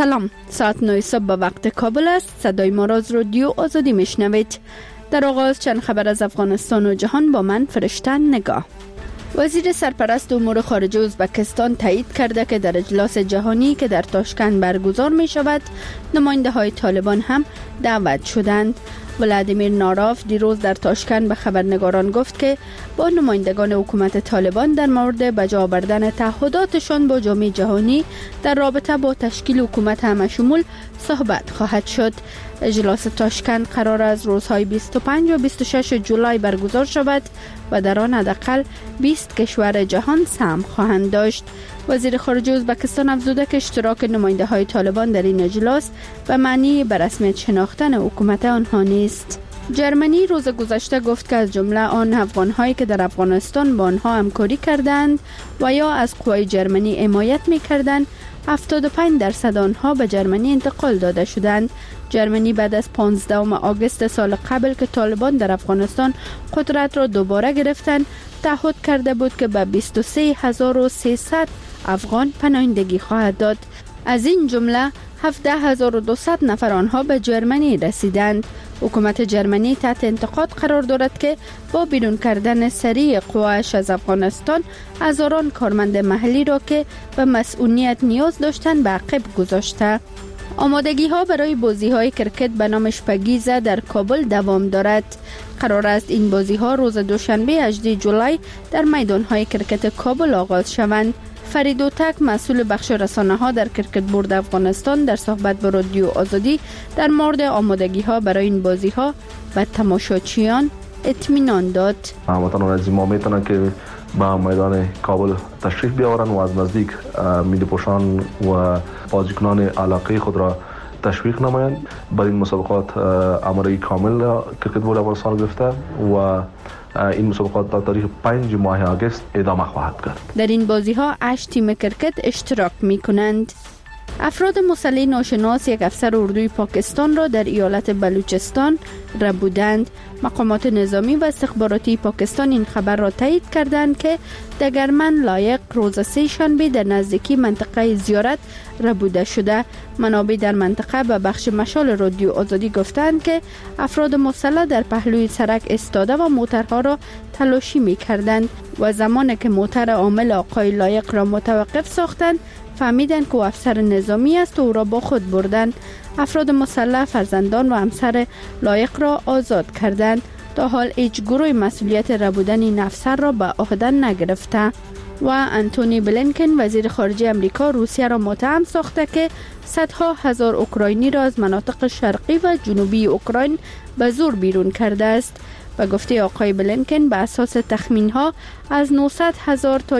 سلام، ساعت 9 صبح به وقت کابل است. صدای ما را از رادیو آزادی میشنوید. در آغاز چند خبر از افغانستان و جهان با من فرشته نگاه. وزیر سرپرست امور خارجه ازبکستان تایید کرده که در اجلاس جهانی که در تاشکند برگزار می شود نماینده های طالبان هم دعوت شدند. ولادیمیر ناراف دیروز در تاشکند به خبرنگاران گفت که با نمایندگان حکومت طالبان در مورد به جا آوردن تعهداتشان با جامعه جهانی در رابطه با تشکیل حکومت همشمول صحبت خواهد شد. اجلاس تاشکند قرار از روزهای 25 و 26 جولای برگزار شود و در آن حداقل 20 کشور جهان سهم خواهند داشت. وزیر خارجه ازبکستان افزوده که اشتراک نماینده های طالبان در این اجلاس به معنی به رسمیت شناختن حکومت آنها نیست. جرمنی روز گذشته گفت که از جمله آن افغان‌هایی که در افغانستان با آنها همکاری کردند و یا از قوای جرمنی حمایت می‌کردند 75% آنها به جرمنی انتقال داده شدند. جرمنی بعد از 15 آگوست سال قبل که طالبان در افغانستان قدرت را دوباره گرفتند تعهد کرده بود که به 23300 افغان پناهندگی خواهد داد. از این جمله 17200 نفر آنها به جرمنی رسیدند. حکومت جرمنی تحت انتقاد قرار دارد که با بیرون کردن سریع قواش از افغانستان هزاران کارمند محلی را که به مسئولیت نیاز داشتند به عقب گذاشته. آمادگی ها برای بازی های کرکت به نام شپگیزه در کابل دوام دارد. قرار است این بازی ها روز دوشنبه 18 جولای در میدان های کرکت کابل آغاز شوند. فرید اوتک مسئول بخش رسانه ها در کرکت بورد افغانستان در صحبت با رادیو آزادی در مورد آمادگی ها برای این بازی ها به تماشاچیان اطمینان داد. هموطنان عزیز ما میتونن که به میدان کابل تشریف بیاورن و از نزدیک ملی پوشان و بازیکنان علاقه خود را تشویق نمایند. برای این مسابقات آمادگی کامل کرکت بورد افغانستان گرفته و این مسابقات تا تاریخ 5 ماه آگوست ادامه خواهد کرد. در این بازی ها 8 تیم کرکت اشتراک می کنند. افراد مسلح ناشناس یک افسر اردوی پاکستان را در ایالت بلوچستان ربودند. مقامات نظامی و استخباراتی پاکستان این خبر را تایید کردند که دگرمن لایق روز سه شنبه در نزدیکی منطقه زیارت ربوده شده. منابع در منطقه به بخش مشال رادیو آزادی گفتند که افراد مسلح در پهلوی سرک ایستاده و موترها را تلاشی می کردند و زمانی که موتر عامل آقای لایق را متوقف ساختند فهمیدند که افسر نظامی است و او را با خود بردند. افراد مسلح فرزندان و همسر لایق را آزاد کردند. تا حال هیچ گروه مسئولیت ربودن این افسر را به عهده نگرفته. و انتونی بلینکن وزیر خارجه امریکا روسیه را متهم ساخته که صدها هزار اوکراینی را از مناطق شرقی و جنوبی اوکراین به زور بیرون کرده است. و گفته آقای بلینکن به اساس تخمین‌ها از 900,000 تا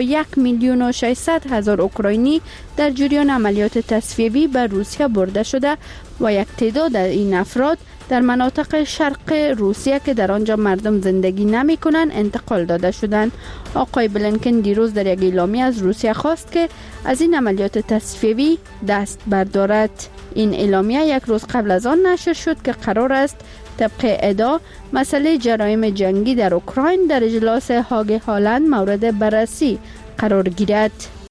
1,600,000 اوکراینی در جریان عملیات تصفیه‌ای به روسیه برده شده و یک تعداد این افراد در مناطق شرق روسیه که در آنجا مردم زندگی نمی‌کنند انتقال داده شدند. آقای بلینکن دیروز در یک اعلامیه از روسیه خواست که از این عملیات تصفیه‌ای دست بردارد. این اعلامیه یک روز قبل از آن نشر شد که قرار است طبق ادعا مسئله جرایم جنگی در اوکراین در اجلاس هاگ هالند مورد بررسی قرار گیرد.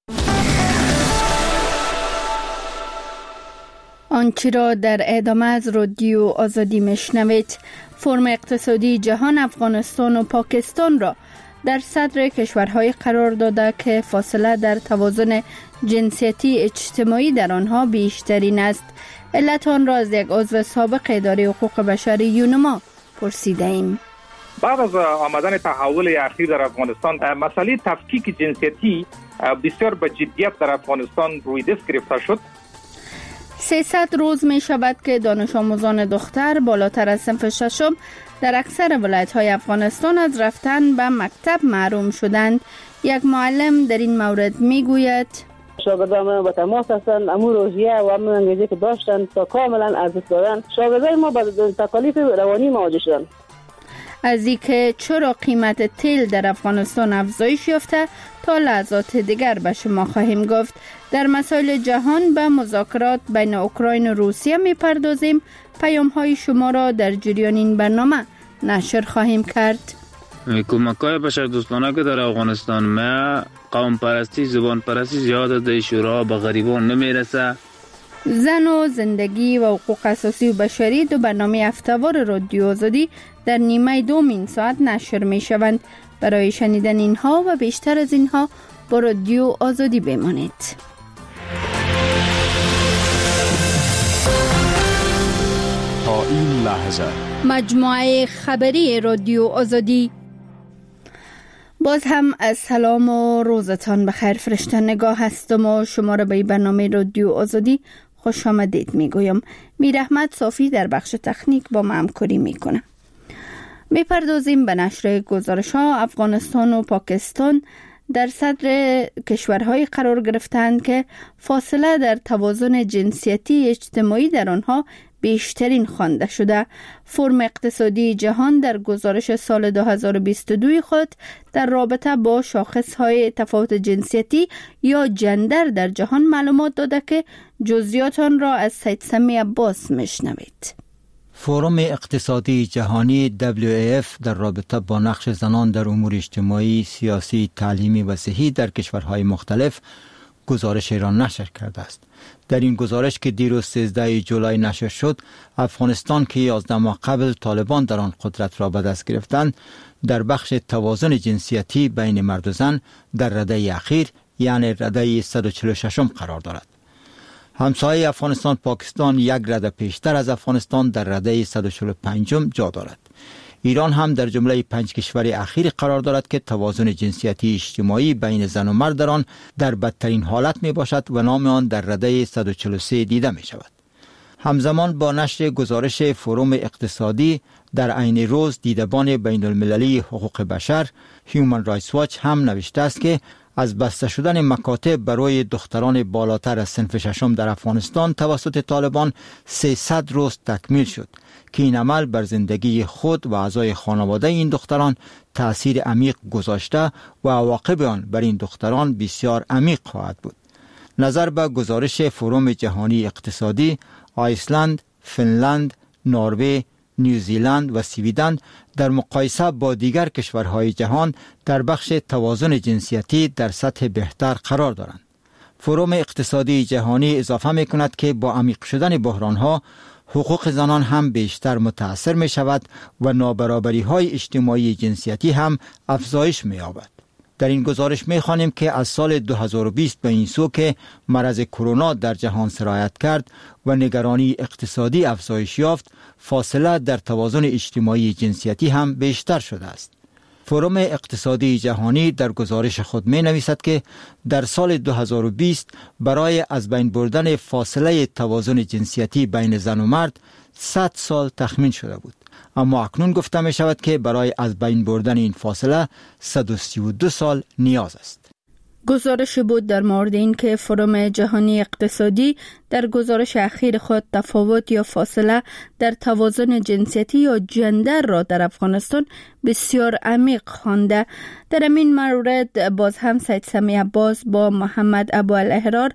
آنچه را در ادامه از رادیو آزادی میشنوید. فرم اقتصادی جهان افغانستان و پاکستان را در صدر کشورهای قرار داده که فاصله در توازن جنسیتی اجتماعی در آنها بیشترین است. علت آن را از یک عضو سابق اداره حقوق بشر یونما پرسیده ایم. بعد از آمدن تحول اخیر در افغانستان مسئله تفکیک جنسیتی بسیار به جدیت در افغانستان روی دست گرفته شد. 300 روز می شود که دانش آموزان دختر بالاتر از صنف ششم در اکثر ولایت‌های افغانستان از رفتن به مکتب محروم شدند. یک معلم در این مورد می گوید شاگردان با تماس هستند، امور روحیه و امور انگیزی که داشتند تا کاملا از دست دادن. شاگردان ما با تکالیف روانی مواجه شدند. از اینکه چرا قیمت تیل در افغانستان افزایش یافته تا لحظات دیگر به شما خواهیم گفت. در مسائل جهان به مذاکرات بین اوکراین و روسیه میپردازیم. پیام‌های شما را در جریان این برنامه نشر خواهیم کرد. کمک‌های بشردوستانه که در افغانستان ما قوم پرستی زبان پرستی زیاد در شورا به غریبان نمیرسه. زن و زندگی و حقوق اساسی و بشری دو برنامه هفته‌وار رادیو آزادی در نیمه دوم این ساعت نشر می شوند. برای شنیدن اینها و بیشتر از اینها با رادیو آزادی بمانید. تا این لحظه مجموعه خبری رادیو آزادی. باز هم از سلام و روزتان بخیر. فرشته نگاه هستم و شما را به برنامه رادیو آزادی خوش آمدید میگویم. میر احمد صافی در بخش تکنیک با ما همکاری میکنه. میپردازیم به نشر گزارش ها. افغانستان و پاکستان در صدر کشورهای قرار گرفتند که فاصله در توازن جنسیتی اجتماعی در آنها بیشترین خوانده شده. فرم اقتصادی جهان در گزارش سال 2022 خود در رابطه با شاخصهای تفاوت جنسیتی یا جندر در جهان معلومات داده که جزئیات آن را از سید سمی عباس میشنوید. فورم اقتصادی جهانی WEF در رابطه با نقش زنان در امور اجتماعی، سیاسی، تعلیمی و صحی در کشورهای مختلف گزارش را نشر کرده است. در این گزارش که دیروز 13 جولای نشر شد، افغانستان که 11 ماه قبل طالبان در آن قدرت را به دست گرفتند، در بخش توازن جنسیتی بین مرد و زن در رده اخیر یعنی رده 146 قرار دارد. همسایه افغانستان پاکستان یک رده پیشتر از افغانستان در رده 145 جا دارد. ایران هم در جمله 5 کشور اخیر قرار دارد که توازن جنسیتی اجتماعی بین زن و مرد در آن در بدترین حالت می باشد و نام آن در رده 143 دیده می شود. همزمان با نشر گزارش فروم اقتصادی در عین روز دیدبان بین المللی حقوق بشر هیومن رایتس واچ هم نوشته است که از بسته شدن مکاتب برای دختران بالاتر از صنف ششم در افغانستان توسط طالبان 300 روز تکمیل شد که این عمل بر زندگی خود و اعضای خانواده این دختران تأثیر عمیق گذاشته و عواقب آن بر این دختران بسیار عمیق خواهد بود. نظر به گزارش فروم جهانی اقتصادی، آیسلند، فنلند، نروژ، نیوزیلند و سویدن در مقایسه با دیگر کشورهای جهان در بخش توازن جنسیتی در سطح بهتر قرار دارند. فروم اقتصادی جهانی اضافه می کند که با عمیق شدن بحرانها حقوق زنان هم بیشتر متاثر می شود و نابرابری های اجتماعی جنسیتی هم افزایش می یابد. در این گزارش می خوانیم که از سال 2020 به این سو که مرض کرونا در جهان سرایت کرد و نگرانی اقتصادی افزایش یافت، فاصله در توازن اجتماعی جنسیتی هم بیشتر شده است. فروم اقتصادی جهانی در گزارش خود می نویسد که در سال 2020 برای از بین بردن فاصله توازن جنسیتی بین زن و مرد 100 سال تخمین شده بود، اما اکنون گفته می شود که برای از بین بردن این فاصله 132 سال نیاز است. گزارش بود در مورد این که فروم جهانی اقتصادی در گزارش اخیر خود تفاوت یا فاصله در توازن جنسیتی یا جندر را در افغانستان بسیار عمیق خوانده. در این مورد باز هم سید سمی عباس با محمد ابوالاحرار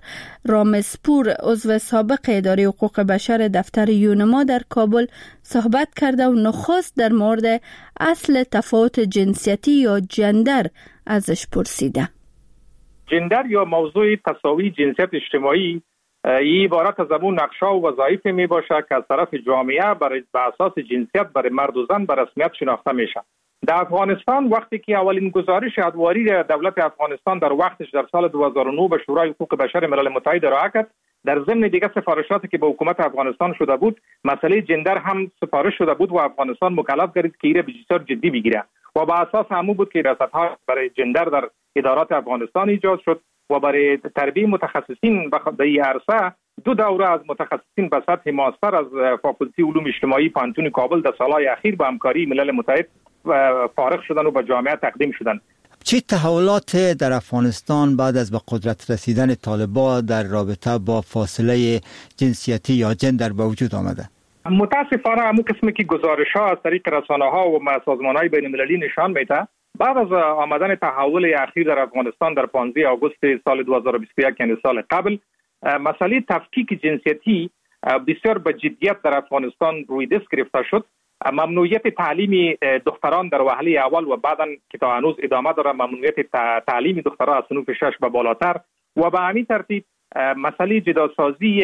رامزپور عضو سابق اداره حقوق بشر دفتر یونما در کابل صحبت کرده و نخست در مورد اصل تفاوت جنسیتی یا جندر ازش پرسیده. جندر یا موضوع تساوی جنسیت اجتماعی این عبارت از همون نقشا و وظایف می باشه که از طرف جامعه برای به اساس جنسیت برای مرد و زن به رسمیت شناخته میشه. در افغانستان وقتی که اولین گزارش ادواری دولت افغانستان در وقتش در سال 2009 به شورای حقوق بشر ملل متحد ارائه کرد، در ضمن دیگه سفارشاتی که به حکومت افغانستان شده بود مسئله جندر هم سفارش شده بود و افغانستان مکلف گردید که ایره بسیار جدی بگیره و با اساس همون بود که ریاست‌ها برای جندر در ادارات افغانستان ایجاد شد و برای تربیت متخصصین به این عرصه 2 دوره از متخصصین به سطح ماستر از فاکولته علوم اجتماعی پانتون کابل در سالهای اخیر با همکاری ملل متحد فارغ شدن و به جامعه تقدیم شدن. چه تحولات در افغانستان بعد از به قدرت رسیدن طالبان در رابطه با فاصله جنسیتی یا جندر به وجود آمده؟ متاسفانه همون قسمی که گزارش‌ها از طریق رسانه‌ها و سازمان‌های بین‌المللی نشان میده، بعد از آمدن تحول اخیر در افغانستان در 15 آگوست سال 2021 یعنی سال قبل، مسئله تفکیک جنسیتی بسیار به جدیت در افغانستان روی دست گرفته شد. ممنوعیت تعلیم دختران در وهله اول و بعداً که تا هنوز ادامه داره ممنوعیت تعلیم دختران از صنف 6 و بالاتر و به همین ترتیب مسئله جداسازی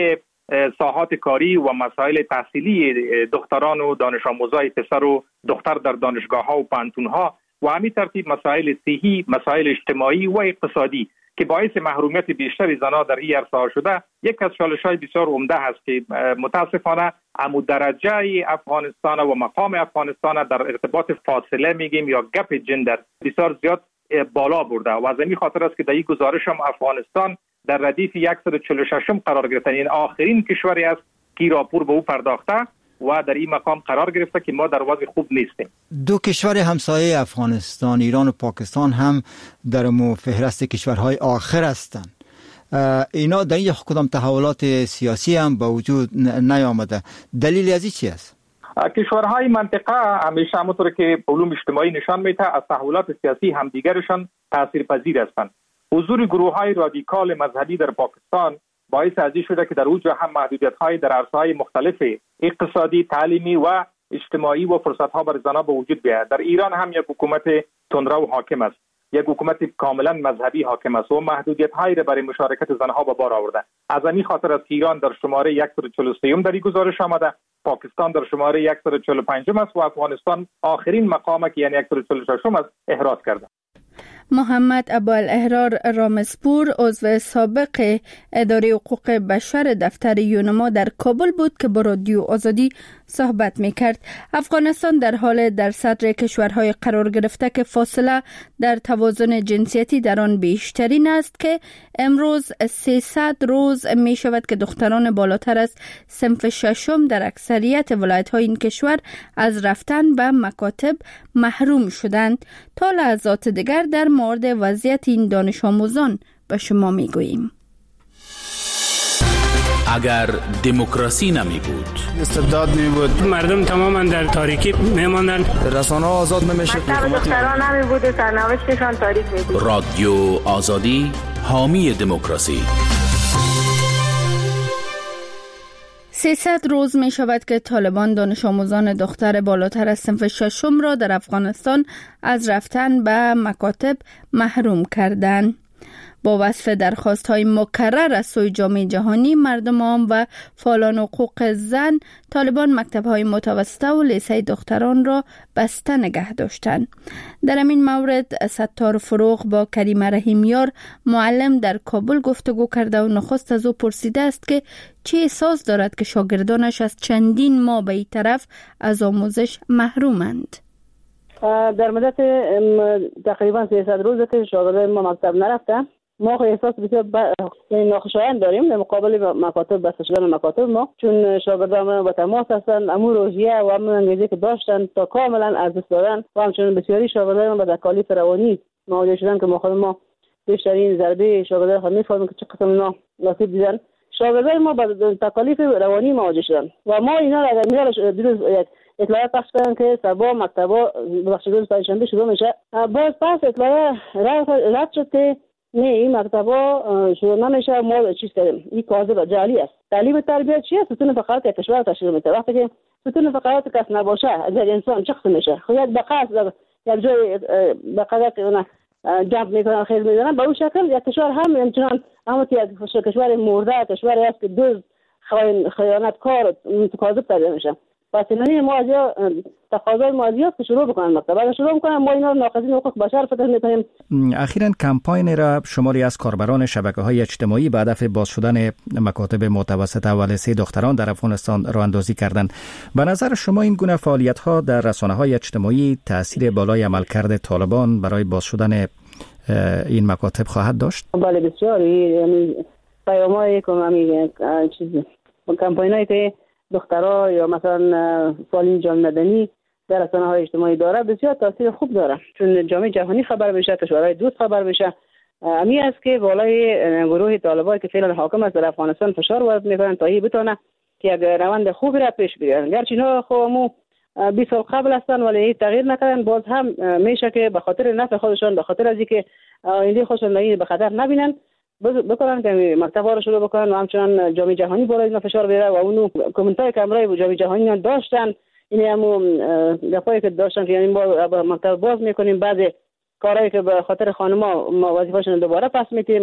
ساحات کاری و مسائل تحصیلی دختران و دانش آموزای پسر و دختر در دانشگاه‌ها و پانتون‌ها و همین ترتیب مسائل صحی، مسائل اجتماعی و اقتصادی که باعث محرومیت بیشتر زنان در این عرصه شده، یک از چالش‌های بسیار عمده هست که متاسفانه عمو درجه افغانستان و مقام افغانستان در ارتباط فاصله میگیم یا گپ جندر بسیار زیاد بالا برده و از این خاطر است که در این گزارش هم افغانستان در ردیف 146 قرار گرفته. این آخرین کشوری است که راپور به او پرداخته و در این مقام قرار گرفته که ما در وضع خوب نیستیم. دو کشور همسایه افغانستان، ایران و پاکستان هم در فهرست کشورهای آخر هستند. اینا در این کدام تحولات سیاسی هم با وجود نیامده. دلیل از این چی است؟ کشورهای منطقه همیشه همونطور که علوم اجتماعی نشان میده از تحولات سیاسی همدیگرشان تاثیرپذیر هستند. حضور گروه‌های رادیکال مذهبی در پاکستان باعث از این شده که در اونجا هم محدودیت‌های در عرصه‌های مختلف اقتصادی، تعلیمی و اجتماعی و فرصت‌ها برای زنان به وجود بیاید. در ایران هم یک حکومت تندرو حاکم است، یک حکومت کاملا مذهبی حاکم است و محدودیت‌هایی را برای مشارکت زنها به بار آورده. از این خاطر است که ایران در شماره 143 در این گزارش آمده، پاکستان در شماره 145 است و افغانستان آخرین مقام که یعنی 146 است احراز کرده. محمد ابوالاحرار رامزپور عضو سابق اداره حقوق بشر دفتر یونما در کابل بود که با رادیو آزادی صحبت میکرد. افغانستان در حال در صدر کشورهای قرار گرفته که فاصله در توازن جنسیتی در آن بیشترین است که امروز 300 روز می شود که دختران بالاتر از صنف ششم در اکثریت ولایت‌های این کشور از رفتن به مکاتب محروم شدند. تا لحظات دیگر در مورد وضعیت این دانش آموزان به شما می گوییم. اگر دموکراسی نمی بود، استبداد می بود، مردم تماما در تاریکی می ماندند، رسانه آزاد نمیشد، دختران نمی بود و سرنوشتشان تاریک می بود. رادیو آزادی حامی دموکراسی. 300 روز می شود که طالبان دانش آموزان دختر بالاتر از صنف ششم را در افغانستان از رفتن به مکاتب محروم کردند. با وصف درخواست‌های مکرر از سوی جامعه جهانی، مردم عام و فعالان حقوق زن، طالبان مکتب‌های متوسطه و لیسه دختران را بسته نگه داشتند. در این مورد ستار فروغ با کریم رحیمیار معلم در کابل گفتگو کرده و نخست از او پرسیده است که چه احساس دارد که شاگردانش از چندین ماه به این طرف از آموزش محرومند. در مدت تقریبا 300 روزه که شاگردان ما مکتب نرفته، ما احساس بسیار ناخوشایند داریم در مقابل مکاتب، بسته شدن مکاتب ما، چون شاگردان با تماس هستند، امور روزیه و امور انگیزی که داشتن تا کاملا از دست دادن و همچنین بسیاری شاگردان با تکالیف روانی مواجه شدن که ما بیشترین ضربه شاگردان خود می‌فهمیم که چه قسم اینا آسیب دیدن. شاگردان ما با تکالیف روانی مواجه شدن و ما اینا را در دیروز اطلاعات پخش کردن که سبا مکتبا بخشیدون پنجشنبه شروع میشه. باز پس اطلاعات رد شد که نه این مکتبا شروع نمیشه، ما چیز کردیم، این کاذب جعلی است. تعلیم تربیت چیه؟ ستون فقرات یک کشور تشکیل میده. وقتی که ستون فقرات کس نباشه در انسان چه قسم میشه؟ خود بقاس یک جای بقا که اونا جمع میکنن خیلی میدونن به اون شکل یک کشور هم همچنان یک کشور مرده، کشوری است که دوز خیانتکار کاذب تربیت میشه. پس اینانی ما از تقاضای مالیات که شروع بکنن مکتب، اگر شروع بکنن ما اینا ناقضین حقوق بشر فکر می‌کنیم. اخیراً کمپاین را شماری از کاربران شبکه‌های اجتماعی به هدف باز شدن مکاتب متوسطه و لیسه دختران در افغانستان راه اندازی کردند. به نظر شما این گونه فعالیت‌ها در رسانه‌های اجتماعی تأثیر بالای عملکرد طالبان برای باز شدن این مکاتب خواهد داشت؟ بله بسیار، یعنی پیام‌های که چیزی کمپاینایی که دخترها یا مثلا فعالین جامعه مدنی در رسانه‌های اجتماعی داره بسیار تاثیر خوب داره، چون جامعه جهانی خبر بشه، کشورهای دوست خبر بشه. امی است که بالای گروه طالبان که فعلا حاکم است در افغانستان فشار وارد میکنن تا این بتونه که یک روند خوبی را پیش بگیرن. گرچه اینا خودمو 20 سال قبل هستن ولی این تغییر نکردن، باز هم میشه که به خاطر نفع خودشان، به خاطر از اینکه آینده خودشان به خطر نبینن بکنن که مکتب‌ها رو شروع بکنن و همچنان جامعه جهانی بالای اینا فشار بیاره و اونو کامنتای کامرای جامعه جهانی داشتن. این همو گپایی که داشتن که یعنی ما مکتب باز میکنیم، بعد کارهایی که به خاطر خانم‌ها ما وظیفه‌شون دوباره پس میتیم،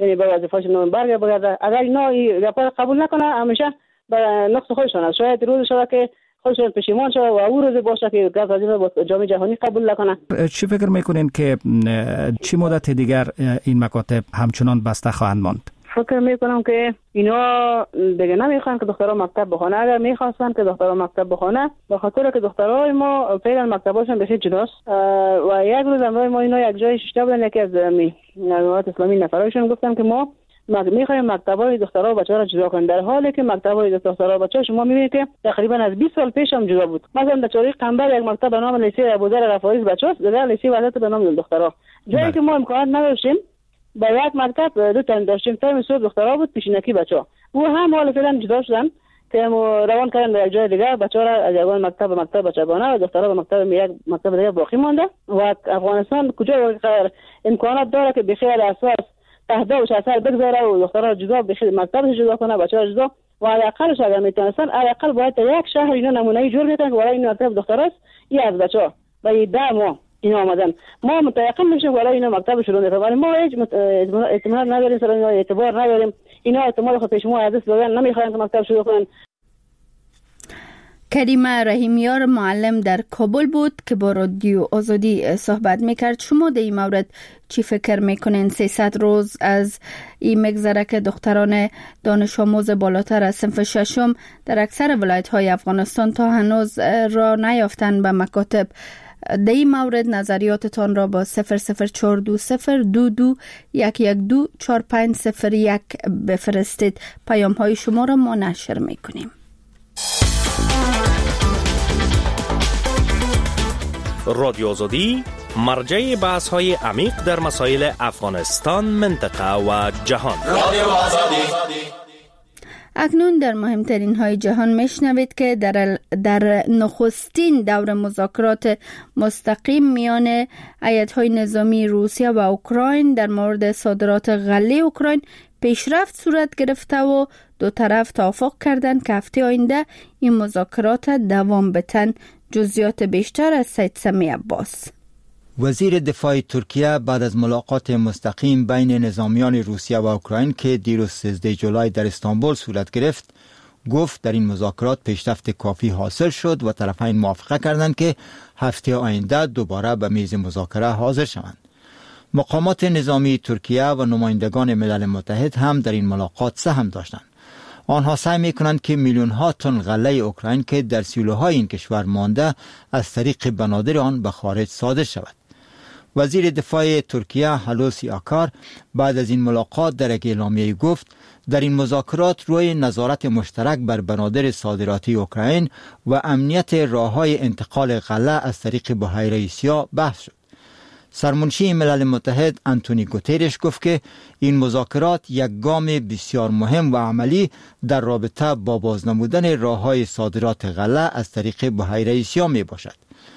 یعنی به وظیفه‌شون برگرده. اگر اینا این گپا قبول نکنه همیشه به نقص خودشون است. شاید روز شده که خودشون پشیمان شده و او روز باشه که گپ از جامعه جهانی قبول نکنه. چی فکر میکنین که چی مدت دیگر این مکاتب همچنان بسته خواهند ماند؟ فکر میکنم که اینا دیگه نمیخوان که دخترها مکتب بخونه. اگر میخواستن که دخترها مکتب بخونه به خاطر که دخترهای ما فعلا مکتباشون بسیار جداست و یک روز امروز ما اینا یک جای شیشته بودن یکی از جماعت اسلامی نفرایشون گفتن که ما میخوایم مکتبای دخترها و بچه‌ها را جدا کنیم، در حالی که مکتبای دخترها و بچه‌ها شما میبینید که تقریبا از 20 سال پیش هم جدا بود. مثلا در چاری قنبر یک مکتب به نام لیسه ابوذر غفاری بچه‌ها، در لیسه وحدت به نام دخترها. جایی که ما امکانات نداشتیم با یک مکتب دو تا داشتیم، تایم صبح دخترها بود، پیشینکی بچه‌ها. او هم حالا فعلا جدا شدن که روان کردن به یک جای دیگه، بچه‌ها را از یک مکتب به مکتب بچگانه و دخترها به مکتب دیگه باقی مانده. و افغانستان کجا امکانات داره که بخیر اساس تهدید و اثر بگذاره و دخترها جدا بخیر مکتب جدا کنه، بچه‌ها جدا و علاقلش اگر میتونستن علاقل باید یک شهر اینا نمونه‌ای جور بکنن که برای این مکتب دختراست یا از بچه‌ها و این دمو اینا آمدن. ما متأکد میشیم برای اینا مکتب شروع نکنه، ولی ما هیچ اطمینان نداریم، سر اینا اعتبار نداریم. اینا احتمال خود پیش ما از دست دادن، نمیخواین که مکتب شروع کنن. کریمه رحیمیار معلم در کابل بود که با رادیو آزادی صحبت میکرد. شما در این مورد چی فکر میکنین؟ 300 روز از این مگذره که دختران دانش آموز بالاتر از صنف ششم در اکثر ولایت های افغانستان تا هنوز را نیافتن به مکاتب. در این مورد نظریاتتان را با 0042022112450 بفرستید. پیام های شما را ما نشر میکنیم. رادیو آزادی مرجع بحث های عمیق در مسائل افغانستان، منطقه و جهان. رادیو آزادی. اکنون در مهمترین های جهان میشنوید که در نخستین دور مذاکرات مستقیم میان ایالت‌های نظامی روسیه و اوکراین در مورد صادرات غله اوکراین پیشرفت صورت گرفته و دو طرف توافق کردند که هفته آینده این مذاکرات دوام بتن. جزئیات بیشتر از سید سمی عباس. وزیر دفاع ترکیه بعد از ملاقات مستقیم بین نظامیان روسیه و اوکراین که دیروز 13 جولای در استانبول صورت گرفت، گفت در این مذاکرات پیشرفت کافی حاصل شد و طرفین موافقه کردند که هفته آینده دوباره به میز مذاکره حاضر شوند. مقامات نظامی ترکیه و نمایندگان ملل متحد هم در این ملاقات سهم داشتند. آنها سعی می‌کنند که میلیون ها تن غله اوکراین که در سیلوهای این کشور مانده از طریق بنادر آن به خارج صادر شود. وزیر دفاع ترکیه هلوسی آکار بعد از این ملاقات در یک اعلامیه گفت در این مذاکرات روی نظارت مشترک بر بنادر صادراتی اوکراین و امنیت راه‌های انتقال غله از طریق بحیره سیاه بحث شد. سرمنشی ملل متحد آنتونی گوتریش گفت که این مذاکرات یک گام بسیار مهم و عملی در رابطه با بازنمودن راه‌های صادرات غله از طریق بحیره سیاه می باشد.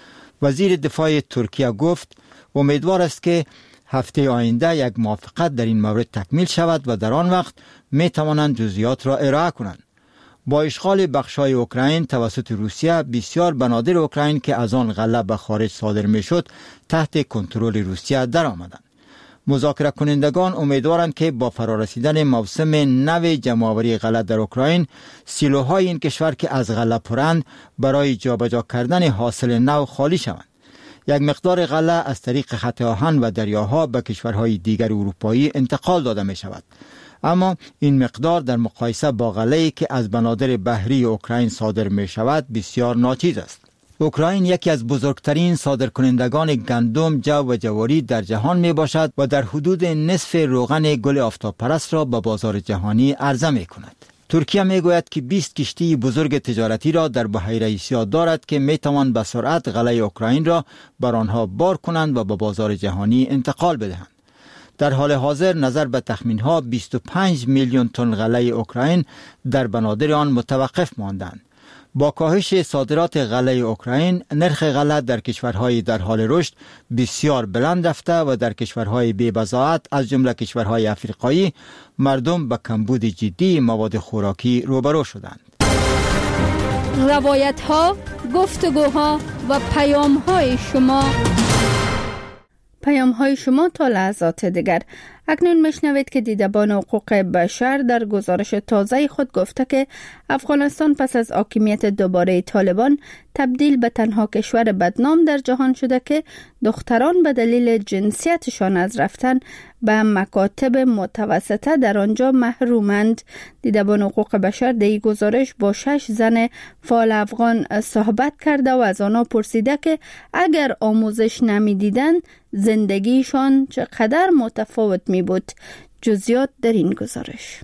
وزیر دفاع ترکیه گفت امیدوار است که هفته آینده یک موافقت در این مورد تکمیل شود و در آن وقت می توانند جزئیات را ارائه کنند. با اشغال بخش‌های اوکراین توسط روسیه، بسیار بنادر اوکراین که از آن غله به خارج صادر می‌شد تحت کنترل روسیه درآمدند. مذاکره کنندگان امیدوارند که با فرارسیدن موسم نو جمع‌آوری غله در اوکراین، سیلوهای این کشور که از غله پرند برای جابجا کردن حاصل نو خالی شوند. یک مقدار غله از طریق خط آهن و دریاها به کشورهای دیگر اروپایی انتقال داده می شود. اما این مقدار در مقایسه با غله‌ای که از بنادر بحری اوکراین صادر می شود بسیار ناچیز است. اوکراین یکی از بزرگترین صادرکنندگان گندم، جو و جواری در جهان می باشد و در حدود نصف روغن گل آفتاب پرست را به بازار جهانی عرضه می کند. ترکیه می گوید که 20 کشتی بزرگ تجارتی را در بحیره سیاه دارد که می توان به سرعت غله اوکراین را بر آنها بار کنند و به بازار جهانی انتقال بدهند. در حال حاضر نظر به تخمین‌ها 25 میلیون تن غله اوکراین در بنادر آن متوقف ماندند. با کاهش صادرات غله اوکراین، نرخ غله در کشورهای در حال رشد بسیار بلند رفته و در کشورهای بی‌بضاعت از جمله کشورهای افریقایی مردم به کمبود جدی مواد خوراکی روبرو شدند. روایت‌ها، گفتگوها و پیام‌های شما تا لحظات دیگر. اکنون میشنوید که دیدبان حقوق بشر در گزارش تازه خود گفته که افغانستان پس از حاکمیت دوباره طالبان تبدیل به تنها کشور بدنام در جهان شده که دختران به دلیل جنسیتشان از رفتن به مکاتب متوسطه در آنجا محرومند. دیدبان حقوق بشر در این گزارش با 6 زن فعال افغان صحبت کرده و از آنها پرسیده که اگر آموزش نمیدیدند زندگیشان چقدر متفاوت می بود. جزئیات در این گزارش.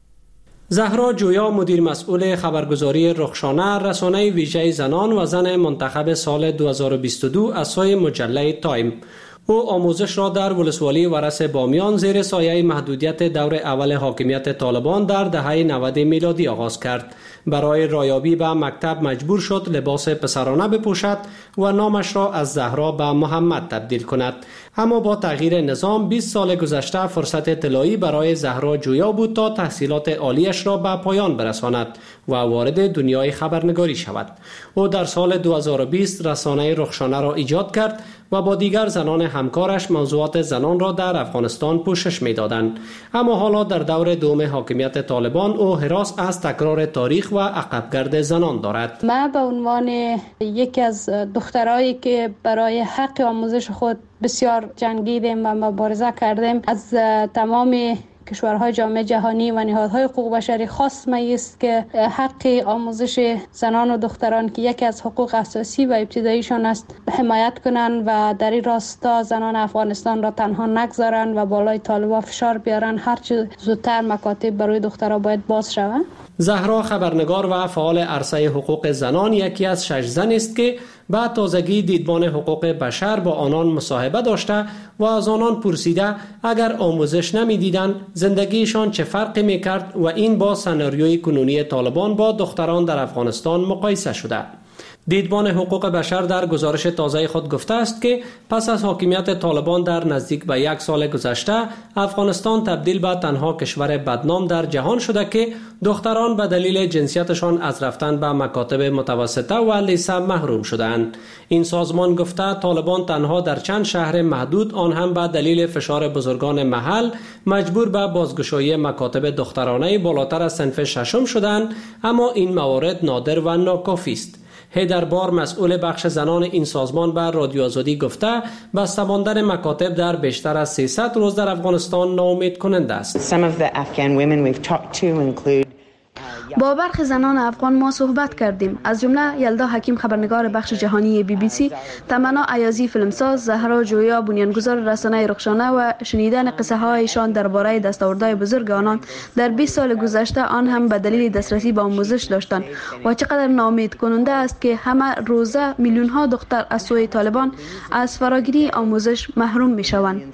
زهرا جویا، مدیر مسئول خبرگزاری رخشانه، رسانه ویژه زنان و زن منتخب سال 2022 از سوی مجله تایم. او آموزش را در ولسوالی ورس بامیان زیر سایه محدودیت دور اول حاکمیت طالبان در دهه 90 میلادی آغاز کرد. برای رایابی به مکتب مجبور شد لباس پسرانه بپوشد و نامش را از زهرا به محمد تبدیل کند. اما با تغییر نظام 20 سال گذشته فرصت طلایی برای زهرا جویا بود تا تحصیلات عالیش را به پایان برساند و وارد دنیای خبرنگاری شود. او در سال 2020 رسانه رخشانه را ایجاد کرد و با دیگر زنان همکارش موضوعات زنان را در افغانستان پوشش می‌دادند. اما حالا در دور دوم حاکمیت طالبان او هراس از تکرار تاریخ و عقبگرد زنان دارد. من به عنوان یکی از دخترایی که برای حق آموزش خود بسیار جنگیدیم و مبارزه کردیم، از تمام کشورهای جامعه جهانی و نهادهای حقوق بشری خواست است که حق آموزش زنان و دختران که یکی از حقوق اساسی و ابتداییشان است حمایت کنند و در این راستا زنان افغانستان را تنها نگذارند و بالای طالبان فشار بیارن هر چه زودتر مکاتب برای دخترها باید باز شوند. زهرا خبرنگار و فعال عرصه حقوق زنان یکی از 6 زن است که با تازگی دیدبان حقوق بشر با آنان مصاحبه داشته و از آنان پرسیده اگر آموزش نمی‌دیدند زندگیشان چه فرقی می‌کرد و این با سناریوی کنونی طالبان با دختران در افغانستان مقایسه شده. دیدبان حقوق بشر در گزارش تازه خود گفته است که پس از حاکمیت طالبان در نزدیک به 1 سال گذشته افغانستان تبدیل به تنها کشور بدنام در جهان شده که دختران به دلیل جنسیتشان از رفتن به مکاتب متوسطه و لیسه محروم شدند. این سازمان گفته طالبان تنها در چند شهر محدود، آن هم به دلیل فشار بزرگان محل، مجبور به بازگشایی مکاتب دخترانه بالاتر از صنف 6 شدند، اما این موارد نادر و ناکافی است. هیدر بار، مسئول بخش زنان این سازمان، به رادیو آزادی گفته بسته ماندن مکاتب در بیشتر از 300 روز در افغانستان ناامید کننده است. با برخی زنان افغان ما صحبت کردیم، از جمله یلدا حکیم خبرنگار بخش جهانی BBC، تمنا ایازی فیلمساز، زهرا جویا بنیانگذار رسانه رخشانه و شنیدن قصه هایشان درباره دستاوردهای بزرگ آنان در 20 سال گذشته، آن هم به دلیل دسترسی به آموزش داشتند و چقدر ناامید کننده است که همه روزه میلیون ها دختر از سوی طالبان از فراگیری آموزش محروم می شوند.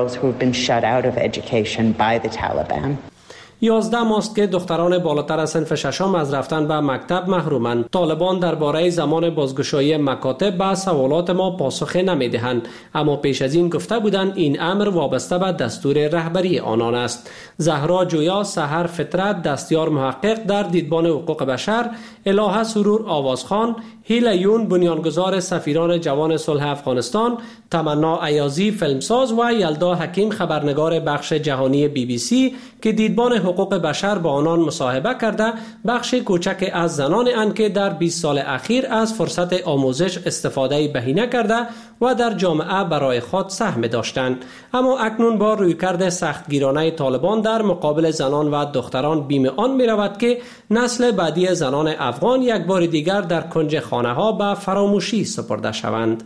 11 ماست که دختران بالاتر از صنف 6 از رفتن به مکتب محرومند. طالبان درباره زمان بازگشایی مکاتب به سوالات ما پاسخ نمیدهند، اما پیش از این گفته بودند این امر وابسته به دستور رهبری آنان است. زهرا جویا، سحر فطرت، دستیار محقق در دیدبان حقوق بشر، الهه سرور آوازخان، هیلا یون بنیانگذار سفیران جوان صلح افغانستان، تمنا ایازی فیلمساز و یلدا حکیم خبرنگار بخش جهانی BBC که دیدبان حقوق بشر با آنان مصاحبه کرده، بخش کوچک از زنان اند که در 20 سال اخیر از فرصت آموزش استفاده بهینه کرده و در جامعه برای خود سهم داشتند. اما اکنون با رویکرد سختگیرانه طالبان در مقابل زنان و دختران بیم آن می رود که نسل بعدی زنان افغان یک بار دیگر در کنج خانه ها به فراموشی سپرده شوند.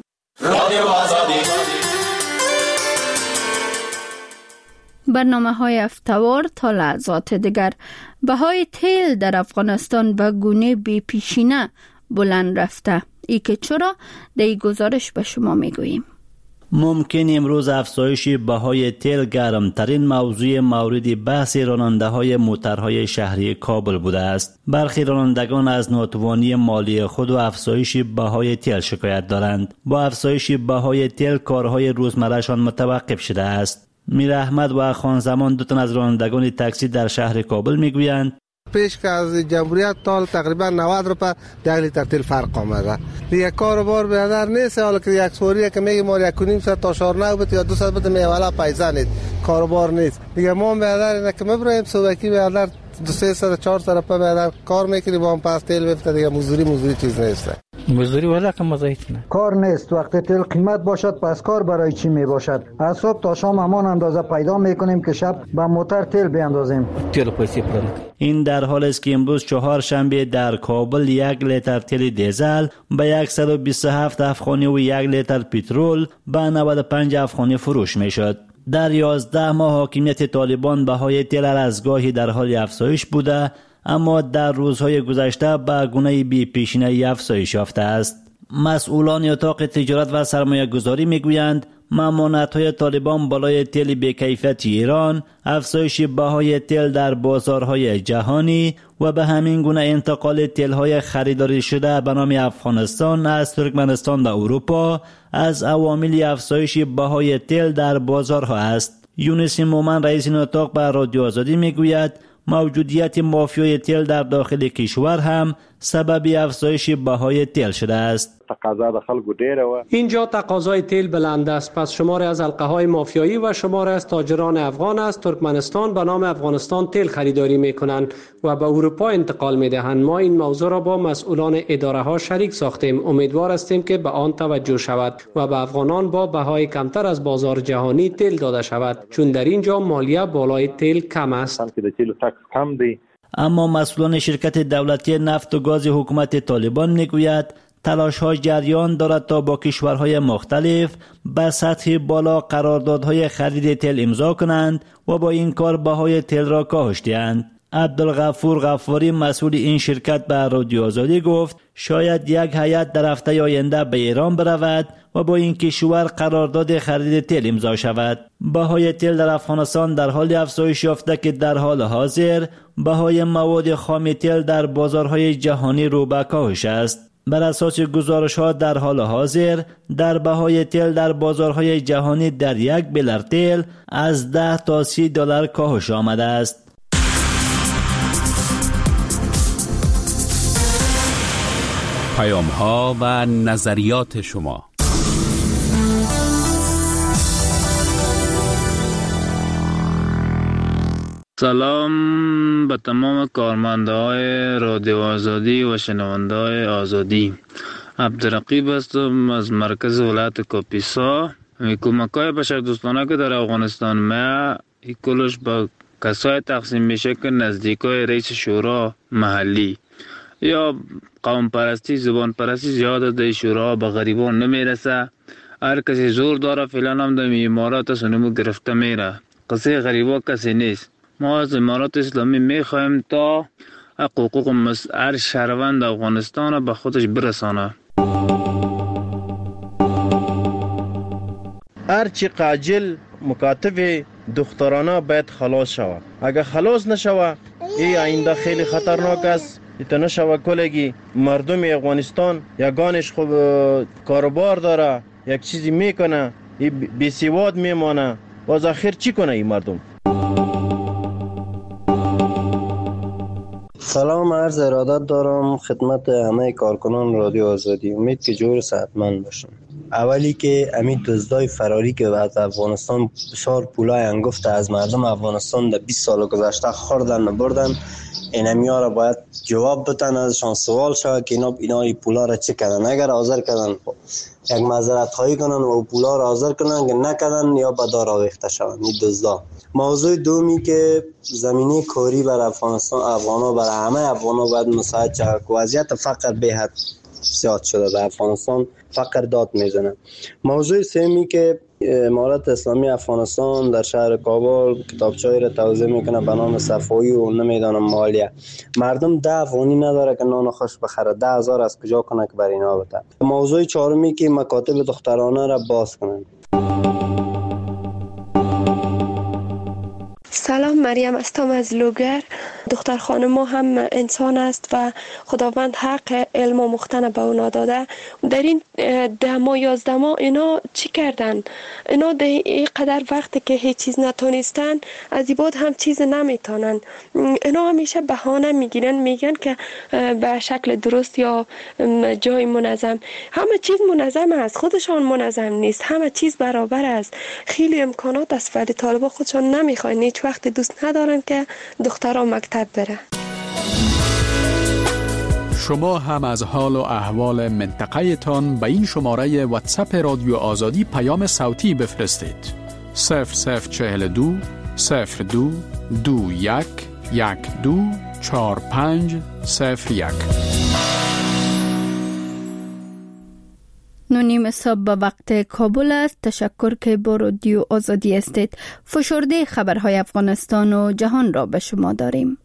برنامه‌های افتوار تا لحظات دیگر. بهای تیل در افغانستان به گونه بی پیشینه بلند رفته. ای که چرا؟ در این گزارش به شما میگوییم. ممکن امروز افزایش بهای تیل گرمترین موضوع مورد بحث راننده‌های موترهای شهری کابل بوده است. برخی رانندگان از ناتوانی مالی خود و افزایش بهای تیل شکایت دارند. با افزایش بهای تیل کارهای روزمرهشان متوقف شده است. میر احمد و خان زمان، دو تن از رانندگان تاکسی در شهر کابل میگویند پیش که از جمهوریت تا تقریبا 90 روپیه 1 لیتر تیل فرق آمده. دیگه کاروبار برادر نیست. حالا که یک سوریه که میگه ما 1.5 ساعت تا 4 بت یا 200 بت میوالا پیسه نیست، کاروبار نیست. دیگه ما برادر اینا که میبریم صبحی برادر 200 400 روپیه برادر کار میکنی با هم پاس تیل بفته. دیگه مزدوری چیز نیست. مزدوری ولا که مزایت نه، کار نیست. وقتی تیل قیمت باشد پس کار برای چی می باشد؟ از صبح تا شام همان اندازه پیدا میکنیم که شب با موتور تیل بیاندازیم. تیل پیسه پرداخت. این در حالی است که امروز چهارشنبه در کابل 1 لیتر تیل دیزل به 127 افغانی و 1 لیتر پترول به 95 افغانی فروش میشد. در 11 ماه حاکمیت طالبان بهای تیل از گاهی در حال افزایش بوده، اما در روزهای گذشته به گونه بی پیشینه‌ای افزایش یافته است. مسئولان اتاق تجارت و سرمایه گذاری میگویند ممانعت‌های طالبان بالای تیل بی‌کیفیت ایران، افزایش بهای تیل در بازارهای جهانی و به همین گونه انتقال تیل‌های خریداری شده به نام افغانستان از ترکمنستان به اروپا از عوامل افزایش بهای تیل در بازارها است. یونس مومن رئیس این اتاق به رادیو آزادی میگوید موجودیت مافیای تیل در داخل کشور هم سبب افزایش بهای تیل شده است. تقاضا د خلکو ډیره و. اینجا تقاضای تیل بلند است، پس شماری از حلقه‌های مافیایی و شماری از تاجران افغان از ترکمنستان به نام افغانستان تیل خریداری می‌کنند و به اروپا انتقال می‌دهند. ما این موضوع را با مسئولان اداره‌ها شریک ساختیم. امیدوار هستیم که به آن توجه شود و به افغانان با بهای کمتر از بازار جهانی تیل داده شود، چون در اینجا مالیه بالای تیل کم است. اما مسئولان شرکت دولتی نفت و گاز حکومت طالبان میگوید تلاش‌ها جریان دارد تا با کشورهای مختلف به سطح بالا قراردادهای خرید تیل امضا کنند و با این کار بهای تیل را کاهش دهند. عبدالغفور غفاری مسئول این شرکت به رادیو آزادی گفت شاید یک هیئت در هفته آینده به ایران برود و با این کشور قرارداد خرید تیل امضا شود. بهای تیل در افغانستان در حال افزایش یافته که در حال حاضر بهای مواد خام تیل در بازارهای جهانی رو به کاهش است. بر اساس گزارش‌ها در حال حاضر در بهای تیل در بازارهای جهانی در 1 بیلر تیل از 10 تا 30 دلار کاهش آمده است. پیام‌ها و نظریات شما. سلام به تمام کارمندهای رادیو آزادی و شنونده‌های آزادی. عبدالرقیب هستم از مرکز ولایت کاپیسا. کمک‌های بشردوستانه که در افغانستان ما کلش به کسای تقسیم میشه که نزدیکای رئیس شورا محلی یا قوم پرستی زبان پرستی زیاد در شورا به غریبان نمیرسه. هر کسی زور داره فعلا هم در امارات سنمو گرفته میره. قصه غریبا کسی نیست. ما از امارات اسلامی میخوایم تا حقوق هر شهروند افغانستان به خودش برسانه. هرچی عاجل مکاتب دخترانه باید خلاص شود. اگر خلاص نشوه این آینده خیلی خطرناک است. ایتنا شوه کلگی مردم افغانستان یگانش خوب کاروبار داره یک چیزی میکنه بی سواد میمانه. باز آخر چی کنه این مردم؟ سلام، عرض ارادت دارم خدمت همه کارکنان رادیو آزادی. امید که جور صحتمند باشن. اولی که امید دزدای فراری که از افغانستان بسیار پولای انگفت از مردم افغانستان در 20 سال گذشته خوردن بردن، اینمیا را باید جواب بتن، ازشان سوال شود که اینا این پولا را چه کردن. اگر حاضر کردن یک معذرت خواهی کنن و پولا را حاضر کنن، که نکردن یا به دار آویخته شوند. این دزدا. موضوع دومی که زمینه کاری بر افغانا برای همه افغانا باید مساعد شود. وضعیت فقر به حد زیاد شده در افغانستان، فقر داد میزنه. موضوع سومی که امارت اسلامی افغانستان در شهر کابل کتابچه‌ای را توزیع میکنه به نام صفایی و نمیدونم مالیه. مردم 10 افغانی نداره که نان خوش بخره، 10,000 از کجا کنه که بر اینا بده. موضوع چهارمی که مکاتب دخترانه را باز کنند. سلام، مریم هستم از لوگر. دختر خانم هم انسان است و خداوند حق علم آموختن به اونا داده. در این 10 ماه 11 ماه اینا چی کردن؟ اینا در این قدر وقتی که هیچ چیز نتونستن از این بعد هم چیز نمیتونن. اینا همیشه بهانه میگن که به شکل درست یا جای منظم. همه چیز منظم است، خودشان منظم نیست، همه چیز برابر است. خیلی امکانات است ولی طالبا خودشان نمیخواین، هیچ وقت دوست ندارن که دخترها مکتب بره. شما هم از حال و احوال منطقه تان به این شماره واتساپ رادیو آزادی پیام صوتی بفرستید. 0042 02 21 12 4501. 9:30 صبح به وقت کابل است. تشکر که با رادیو آزادی هستید. فشرده خبرهای افغانستان و جهان را به شما داریم.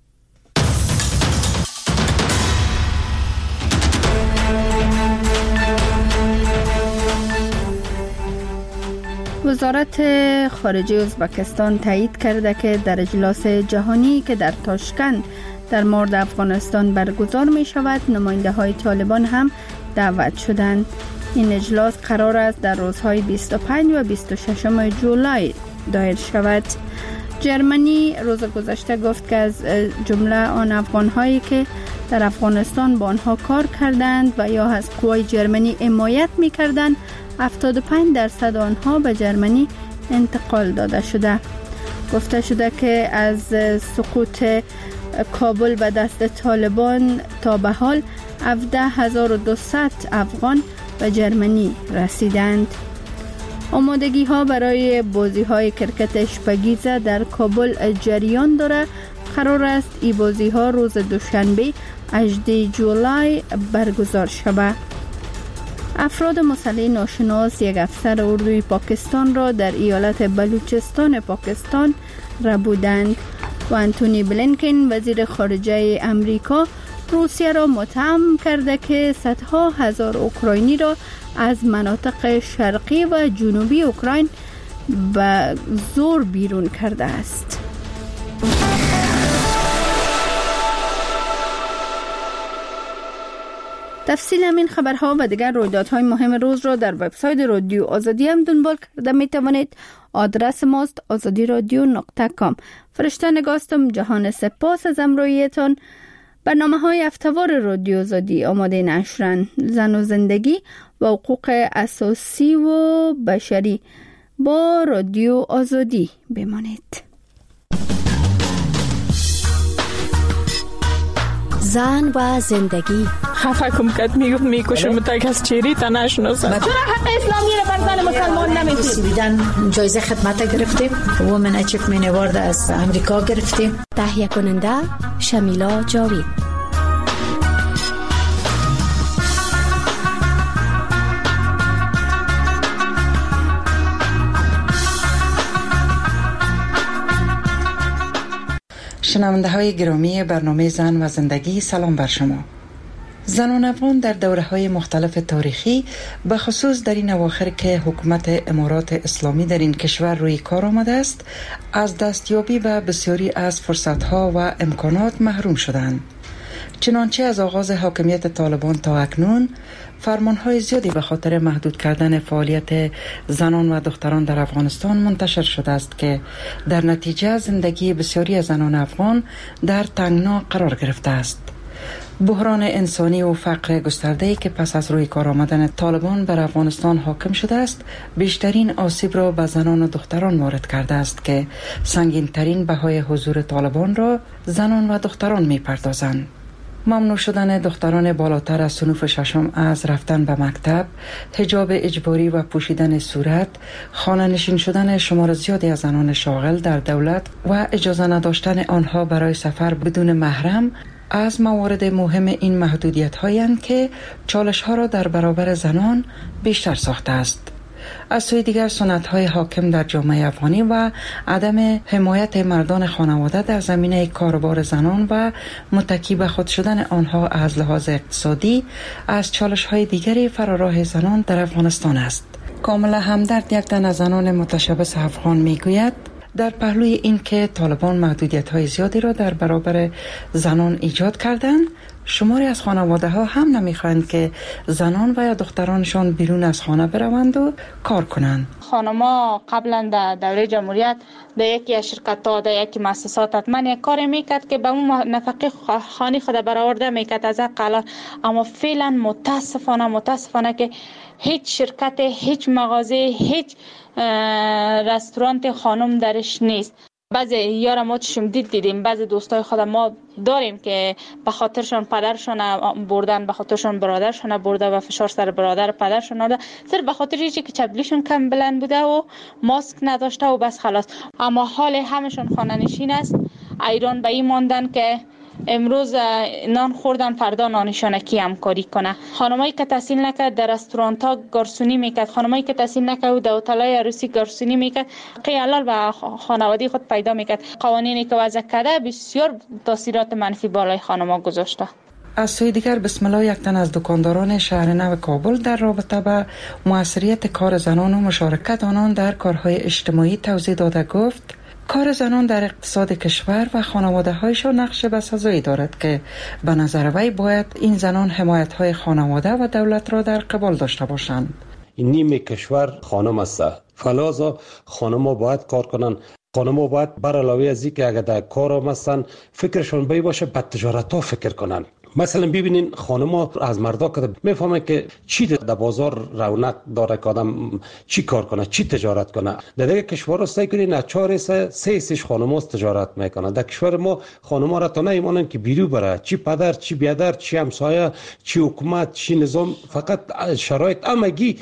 وزارت خارجه ازبکستان تایید کرده که در اجلاس جهانی که در تاشکند در مورد افغانستان برگزار می شود، نماینده های طالبان هم دعوت شدند. این اجلاس قرار است در روزهای 25 و 26 جولای دایر شود. جرمنی روز گذشته گفت که از جمله آن افغان‌هایی که در افغانستان با آنها کار کردند و یا از قوای جرمنی حمایت می‌کردند، 75% آنها به جرمنی انتقال داده شده. گفته شده که از سقوط کابل به دست طالبان تا به حال 17200 افغان به جرمنی رسیدند. آمادگی ها برای بازی های کرکت اشپگیزه در کابل جریان داره. قرار است این بازی ها روز دوشنبه 18 جولای برگزار شود. افراد مسلح ناشناس یک افسر اردوی پاکستان را در ایالت بلوچستان پاکستان ربودند و انتونی بلینکن وزیر خارجه امریکا روسیه را متهم کرده که صدها هزار اوکراینی را از مناطق شرقی و جنوبی اوکراین به زور بیرون کرده است. تفصیل همین خبرها و دیگر رویدادهای مهم روز را در وبسایت رادیو آزادی هم دنبال کرده می توانید. آدرس ماست azadiradio.com. فرشته نگاستم. جهان سپاس از همراهیتان. برنامه‌های هفته‌وار رادیو آزادی آماده نشرن. زن و زندگی و حقوق اساسی و بشری. با رادیو آزادی بمانید. زن و زندگی. خفه کم کد میکشم تا کس چیری تا نشناسد. چرا حق اسلامی رو بر زن مسلمان نمیدید؟ سویدن جایزه خدمت گرفتیم. وومن اچیومنت اوارد از امریکا گرفتیم. تهیه کننده شمیلا جاوید. شنونده های گرامی برنامه زن و زندگی، سلام بر شما. زنان افغان در دوره های مختلف تاریخی به خصوص در این اواخر که حکومت امارات اسلامی در این کشور روی کار آمده است، از دستیابی به بسیاری از فرصت ها و امکانات محروم شدند. چنانچه از آغاز حاکمیت طالبان تا اکنون فرمانهای زیادی به خاطر محدود کردن فعالیت زنان و دختران در افغانستان منتشر شده است که در نتیجه زندگی بسیاری از زنان افغان در تنگنا قرار گرفته است. بحران انسانی و فقر گسترده‌ای که پس از روی کار آمدن طالبان بر افغانستان حاکم شده است، بیشترین آسیب را به زنان و دختران وارد کرده است که سنگین ترین بهای حضور طالبان را زنان و دختران می پردازند. ممنوع شدن دختران بالاتر از صنوف ششم از رفتن به مکتب، حجاب اجباری و پوشیدن صورت، خانه نشین شدن شمار زیادی از زنان شاغل در دولت و اجازه نداشتن آنها برای سفر بدون محرم از موارد مهم این محدودیت هایند که چالش ها را در برابر زنان بیشتر ساخته است. از سوی دیگر سنت های حاکم در جامعه افغانی و عدم حمایت مردان خانواده در زمینه کاروبار زنان و متکی به خود شدن آنها از لحاظ اقتصادی از چالش های دیگری فراراه زنان در افغانستان است. کاملا همدرد یک تن از زنان متشبث افغان میگوید در پهلوی این که طالبان محدودیت‌های زیادی را در برابر زنان ایجاد کردند، شماری از خانواده ها هم نمیخواهند که زنان و یا دخترانشان بیرون از خانه بروند و کار کنند. خانما قبلا در دوره جمهوریت در یکی از شرکت ها در یکی مؤسسات حتما یک کار میکرد که به اون نفقه خانه خود برآورده میکرد از قلال، اما فعلا متاسفانه که هیچ شرکت، هیچ مغازه، هیچ رستوران خانم درش نیست. بعضی یارا ما چشم دیدیم، بعضی دوستای خود ما داریم که به خاطرشون پدرشون بردن، به خاطرشون برادرشون برده و فشار سر برادر پدرشون آورده، صرف به خاطر اینکه چپلیشون کم بلند بوده و ماسک نداشته و بس خلاص. اما حال همشون خانه نشین است. ایران به این ماندن که امروز نان خوردن فردا نانشان کی همکاری کنه. خانمایی که تحصیل نکرد در رستوران ها گارسونی میکرد، خانمایی که تحصیل نکرد در هتل‌های عروسی گارسونی میکرد، قیالال و خانواده خود پیدا میکرد. قوانینی که وضع کرده بسیار تاثیرات منفی بالای خانم‌ها گذاشته. از سوی دیگر بسم الله، یک تن از دکانداران شهر نو کابل در رابطه به موثریت کار زنان و مشارکت آنان در کارهای اجتماعی توضیح داده گفت: کار زنان در اقتصاد کشور و خانواده هایشان نقش بسزایی دارد که به نظر وی باید این زنان حمایت های خانواده و دولت را در قبال داشته باشند. این نیم کشور خانم است، فلازا خانم ها باید کار کنند. خانم ها باید بر علاوه از اینکه اگر در کار هم هستن فکرشون بی باشه به تجارت ها فکر کنند. مثلا ببینین خانم‌ها از مردا که میفهمن که چی در بازار رونق داره که آدم چی کار کنه، چی تجارت کنه. در دیگه کشورها سعی کنین از 4 سه خانم‌ها تجارت میکنن. در کشور ما خانم‌ها را تا نمیمونن که بیرو بره، چی پدر، چی بیادر، چی همسایه، چی حکومت، چی نظام، فقط شرایط همگی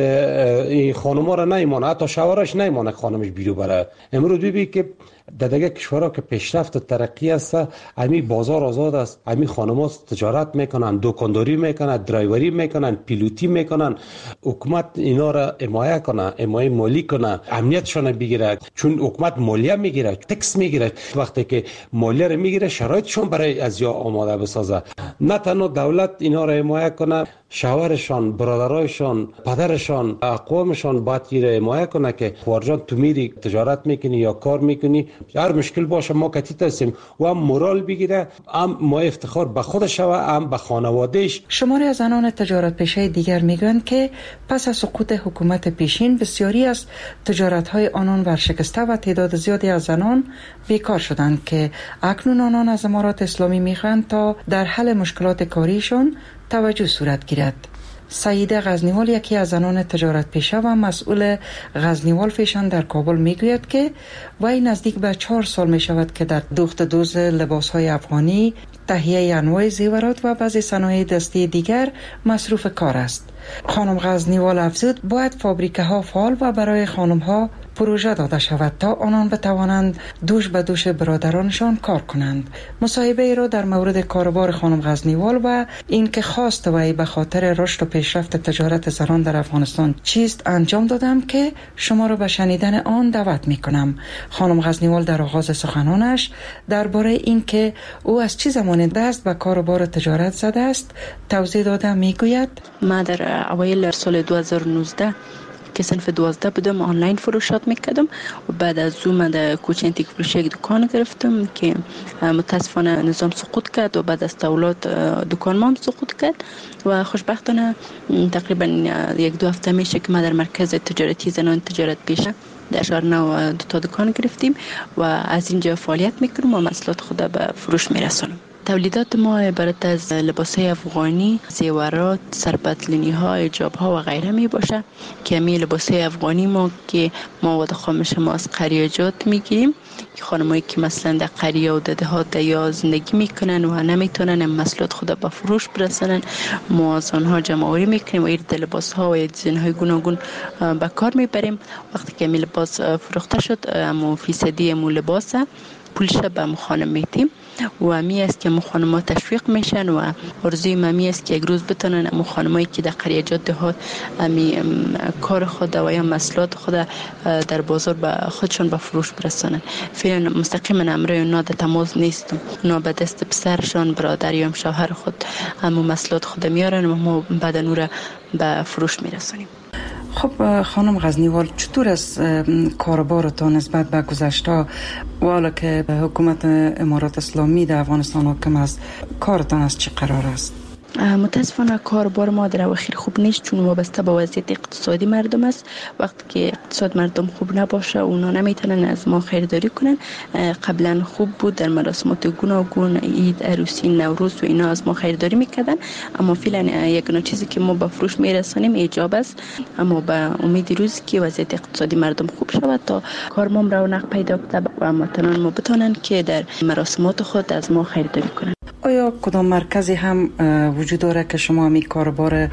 این خانم‌ها را نمیمونه، حتی شوهرش نمیمونه خانمش بیرو بره. امروز ببین که در دیگه کشورها که پیشرفت و ترقی است، امی بازار آزاد است، امی خانم‌ها تجارت میکنن، دکانداری میکنن، درایوری میکنن، پیلوتی میکنن. حکومت اینا را حمایت کنه، حمایت مالی کنه، امنیتشون بگیره، چون حکومت مالیه میگیره، تکس میگیره. وقتی که مالیه را میگیره شرایطشون برای از یا آماده بسازه. نه تنها دولت اینا را حمایت کنه، شوهرشان، برادرایشان، پدرشان، اقوامشان باید ایره حمایت کنه که خارجان تو میری تجارت میکنی یا کار میکنی، هر مشکل باشه ما کتیت هستیم و هم مورال بگیره، هم ما افتخار به خودش و هم به خانوادهش. شماری از زنان تجارت پیشه دیگر میگویند که پس از سقوط حکومت پیشین بسیاری از تجارت‌های آنان ورشکسته و تعداد زیادی از زنان بیکار شدند که اکنون آنان از امارات اسلامی میخواهند تا در حل مشکلات کاریشان توجه صورت گیرد. سعیده غزنیوال، یکی از زنان تجارت پیشه و مسئول غزنیوال فیشن در کابل میگوید که وی نزدیک به 4 سال می شود که در دوخت دوز لباس‌های افغانی، تهیه انواع زیورات و بعضی صنایع دستی دیگر مصروف کار است. خانم غزنیوال افزود باید فابریکه ها فعال و برای خانم ها پروژه داده شود تا آنان بتوانند دوش به دوش برادرانشان کار کنند. مصاحبه ای را در مورد کاروبار خانم غزنیوال و اینکه خواست وی به خاطر رشد و پیشرفت تجارت زنان در افغانستان چیست انجام دادم که شما را به شنیدن آن دعوت می کنم. خانم غزنیوال در آغاز سخنانش درباره اینکه او از چه زمان دست به کاروبار تجارت زده است توضیح داده می گوید: ما در اوایل سال 2019 که صنف 12 بودم آنلاین فروشات میکردم و بعد از زوم در کوچه انتیک فروشی یک دکان گرفتم که متاسفانه نظام سقوط کرد و بعد از تولد دکان ما هم سقوط کرد و خوشبختانه تقریبا 1-2 هفته میشه که ما در مرکز تجارتی زنان تجارت پیشه در شهر نو 2 دکان گرفتیم و از اینجا فعالیت میکنم و محصولات خود به فروش میرسونم. تولیدات ما عبارت از لباس‌های افغانی، زیورات، سرپتلینی‌ها، حجاب‌ها و غیره می باشه که می لباس‌های افغانی ما که مواد خامش ما از قریجات میگیریم که خانمایی که مثلا در قریه و دهات یا زندگی میکنن و نمیتونن محصولات خود به فروش برسونن، ما از آنها جمع‌آوری میکنیم و این لباس‌ها و دیزاین‌های گوناگون به کار میبریم. وقتی که می لباس فروخته شد، اما فیصدی مو لباس پولش به خانم میتیم و امی است که خانم‌ها تشویق میشن و آرزوی ممی است که یک روز بتونن خانمایی که در قریجات دهات امی کار خود و یا محصولات خود در بازار به خودشون به فروش برسونن. فعلا مستقیما امروی اونا در تماس نیستم، اونا به دست پسرشان، برادر یا شوهر خود اما محصولات خود میارن و ما بعد نور به فروش میرسونیم. خب خانم غزنیوال، چطور از کاربارتان نسبت به گذشته و حالا که حکومت امارات اسلامی در افغانستان حاکم است، کارتان از چه قرار است؟ متاسفانه کاربار ما در اواخر خوب نیست، چون وابسته به وضعیت اقتصادی مردم است. وقتی که اقتصاد مردم خوب نباشه اونا نمیتونن از ما خریداری کنن. قبلا خوب بود، در مراسمات گوناگون، عید، عروسی، نوروز و اینا از ما خریداری میکردن، اما فعلا یگانه چیزی که ما به فروش میرسانیم ایجاب است. اما به امید روزی که وضعیت اقتصادی مردم خوب شود تا کارمون رونق پیدا کنه و هموطنان ما بتونن که در مراسمات خود از ما خریداری کنن. آیا کدام مرکزی هم وجود داره که شما می کاربار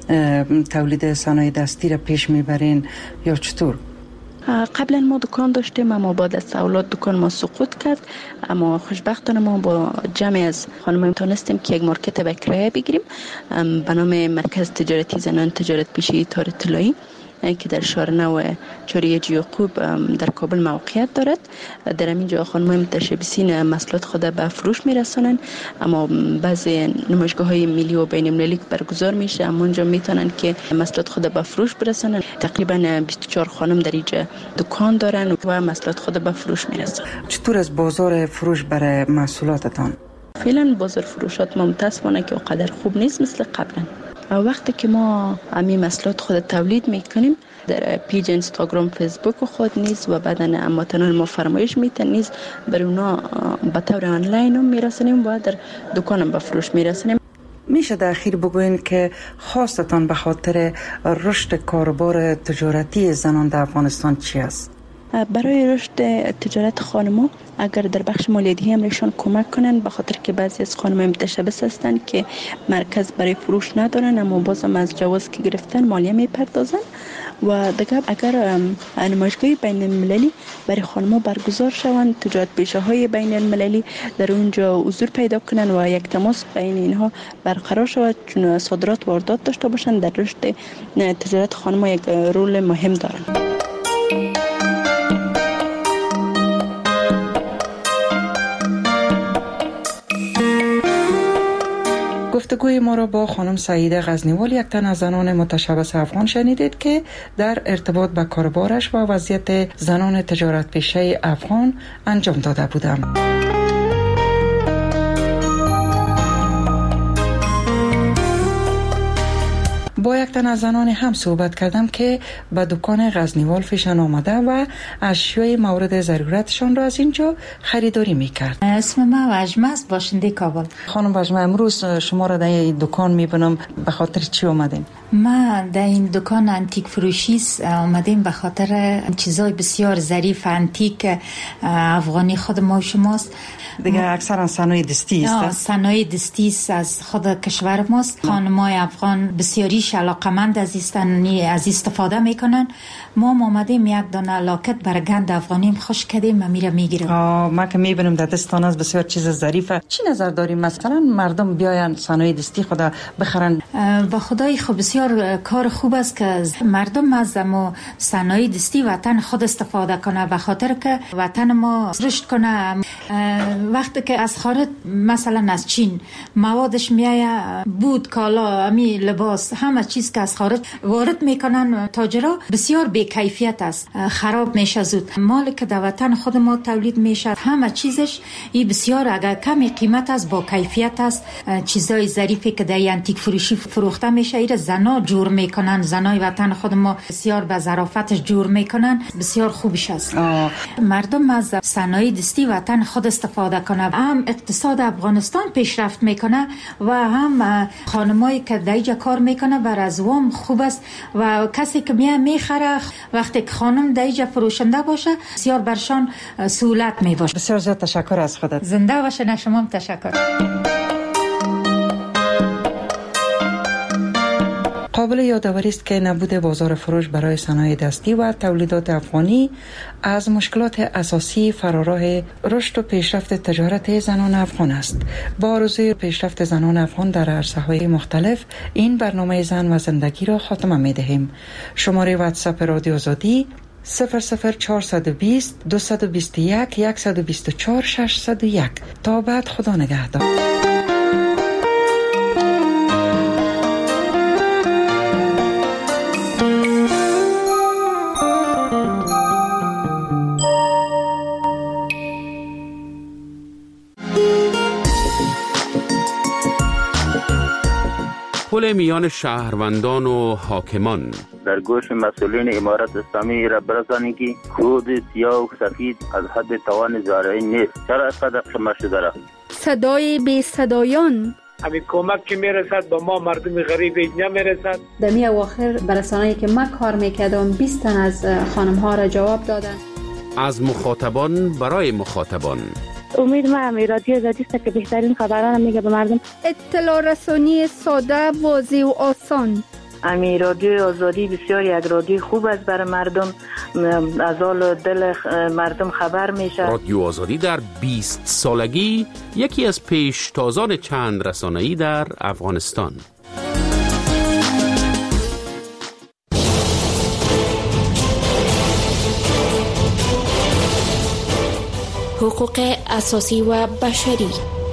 تولید صنایع دستی را پیش میبرین یا چطور؟ قبلا ما دکان داشتیم، اما بعد از سوالات دکان ما سقوط کرد. اما خوشبختانه ما با جمع از خانم‌ها تونستیم که یک مارکت به کرایه بگیریم به نام مرکز تجارتی زنان تجارت پیشی تار طلایی که در شهر نو چوریج یعقوب در کابل موقعیت دارد. در اینجا خانم‌های متشبثین محصولات خود به فروش میرسانند، اما بعضی نمایشگاه‌های ملی و بین‌المللی برگزار میشه، اونجا میتونن که محصولات خود به فروش برسانند. تقریبا 24 خانم در اینجا دکان دارن و محصولات خود به فروش میرسانند. چطور از بازار فروش برای محصولاتتان؟ فعلا بازار فروشات ما متاسفانه که اونقدر خوب نیست مثل قبلا. وقتی که ما همین محصولات خود تولید میکنیم در پیج اینستاگرام، فیسبوک خود نیز و بعدا هموطنان ما فرمایش میتن نیز بر اونا به طور آنلاین هم میرسونیم و در دکانم به فروش میرسونیم. میشه در اخیر بگوین که خواستتان به خاطر رشد کاروبار تجارتی زنان در افغانستان چی است؟ برای رشد تجارت خانم‌ها اگر در بخش مالیاتی هم ایشان کمک کنن، به خاطر که بعضی از خانم‌ها متشبث هستند که مرکز برای فروش ندارن اما بازم از جواز که گرفتن مالیه میپردازن. و دیگه اگر نمایشگاه بین المللی برای خانم‌ها برگزار شوند، تجارت پیشه‌های بین المللی در اونجا حضور پیدا کنن و یک تماس بین اینها برقرار شود، چون صادرات و واردات داشته باشند، در رشد تجارت خانم‌ها یک رول مهم دارند. گفتگوی ما را با خانم سعیده غزنیوال، یک تن از زنان متشبث افغان شنیدید که در ارتباط با کاربارش و وضعیت زنان تجارت پیشه افغان انجام داده بودم. با یک تن از زنان هم صحبت کردم که به دکان غزنیوال فیشن آمده و اشیای مورد ضرورتشان را از اینجا خریداری میکرد. اسم من وجمه است، باشنده کابل. خانم وجمه، امروز شما را در این دکان میبینم، به خاطر چی آمدین؟ ما در این دکان انتیک فروشی آمدیم به خاطر چیزای بسیار ظریف انتیک افغانی خود ما و شماست. دیگه اکثرا صنایع دستی است. صنایع دستی است از خود کشور ماست. خانم‌های افغان بسیاریش علاقمند از استفاده میکنن. ما آمدیم یک دانه لاکت برگند افغانیم خوش کردیم و میره میگیرم. ما که میبینم در دستان از بسیار چیز ظریفه. چی نظر داریم مثلا مردم بیاین صنایع دستی خدا بخرن؟ با خدای خود بسیار کار خوب است که مردم از ما صنایع دستی وطن خود استفاده کنه، به خاطر که وطن ما رشد کنه. وقتی که از خارج مثلا از چین موادش میایه، بود، کالا، امی لباس، همه چیز که از خارج وارد میکنن تاجرها بسیار بی کیفیت است، خراب میشه زود. مال که در وطن خود ما تولید میشه همه چیزش ای بسیار اگر کمی قیمت است با کیفیت است. چیزای ظریفی که در انتیک فروشی فروخته میشه ایره زنا جور میکنن، زنای وطن خود ما بسیار به ظرافتش جور میکنن، بسیار خوبش است. مردم از صنایع دستی وطن خود استفاده کنه، هم اقتصاد افغانستان پیشرفت میکنه و هم خانمایی که دیجا کار میکنه بر از وام خوب است و کسی که میخره وقتی که خانم دیجا فروشنده باشه بسیار برشان سهولت میباشه. بسیار زیاد تشکر از خودت. زنده باشه. نه شما هم تشکر. قابل یادآوری است که نبود بازار فروش برای صنایع دستی و تولیدات افغانی از مشکلات اساسی فراراه رشد و پیشرفت تجارت زنان افغان است. با آرزوی پیشرفت زنان افغان در عرصه‌های مختلف این برنامه زن و زندگی را خاتمه می‌دهیم. شماره واتساپ رادیو آزادی 00420 221 124 601. تا بعد، خدا نگهدار. مبارزه میان شهروندان و حاکمان. در گوش مسئولین امارت اسلامی را برسانید که کود سیاه و سفید از حد توان زارعی نیست. چرا اینقدر قیمت شده را؟ صدای بی صدایان. همین کمک که میرسد به ما مردم غریب نمیرسد. در می اواخر برسانه‌ای که من کار میکردم 20 تن از خانم ها را جواب دادن. از مخاطبان برای مخاطبان. امید ما رادیو آزادی است که بهترین خبران میگه به مردم. اطلاع رسانی ساده، واضح و آسان. رادیو آزادی بسیار یک رادیو خوب است برای مردم، از حال دل مردم خبر میشه. رادیو آزادی در 20 سالگی یکی از پیشتازان چند رسانه‌ای در افغانستان. حقوق اساسی و بشری.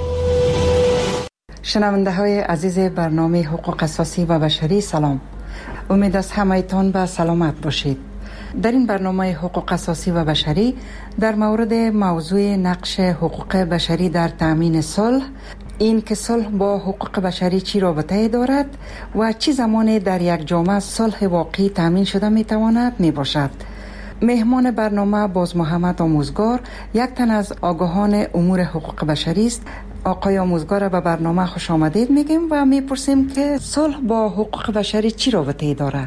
شنونده های عزیز برنامه حقوق اساسی و بشری سلام. امید است همه‌تان به سلامت باشید. در این برنامه حقوق اساسی و بشری در مورد موضوع نقش حقوق بشری در تأمین صلح، این که صلح با حقوق بشری چی رابطه دارد و چی زمانی در یک جامعه صلح واقعی تأمین شده میتواند میباشد. مهمان برنامه باز محمد آموزگار، یک تن از آگاهان امور حقوق بشری است. آقای آموزگار به برنامه خوش آمدید میگیم و میپرسیم که صلح با حقوق بشری چی رابطه‌ای داره؟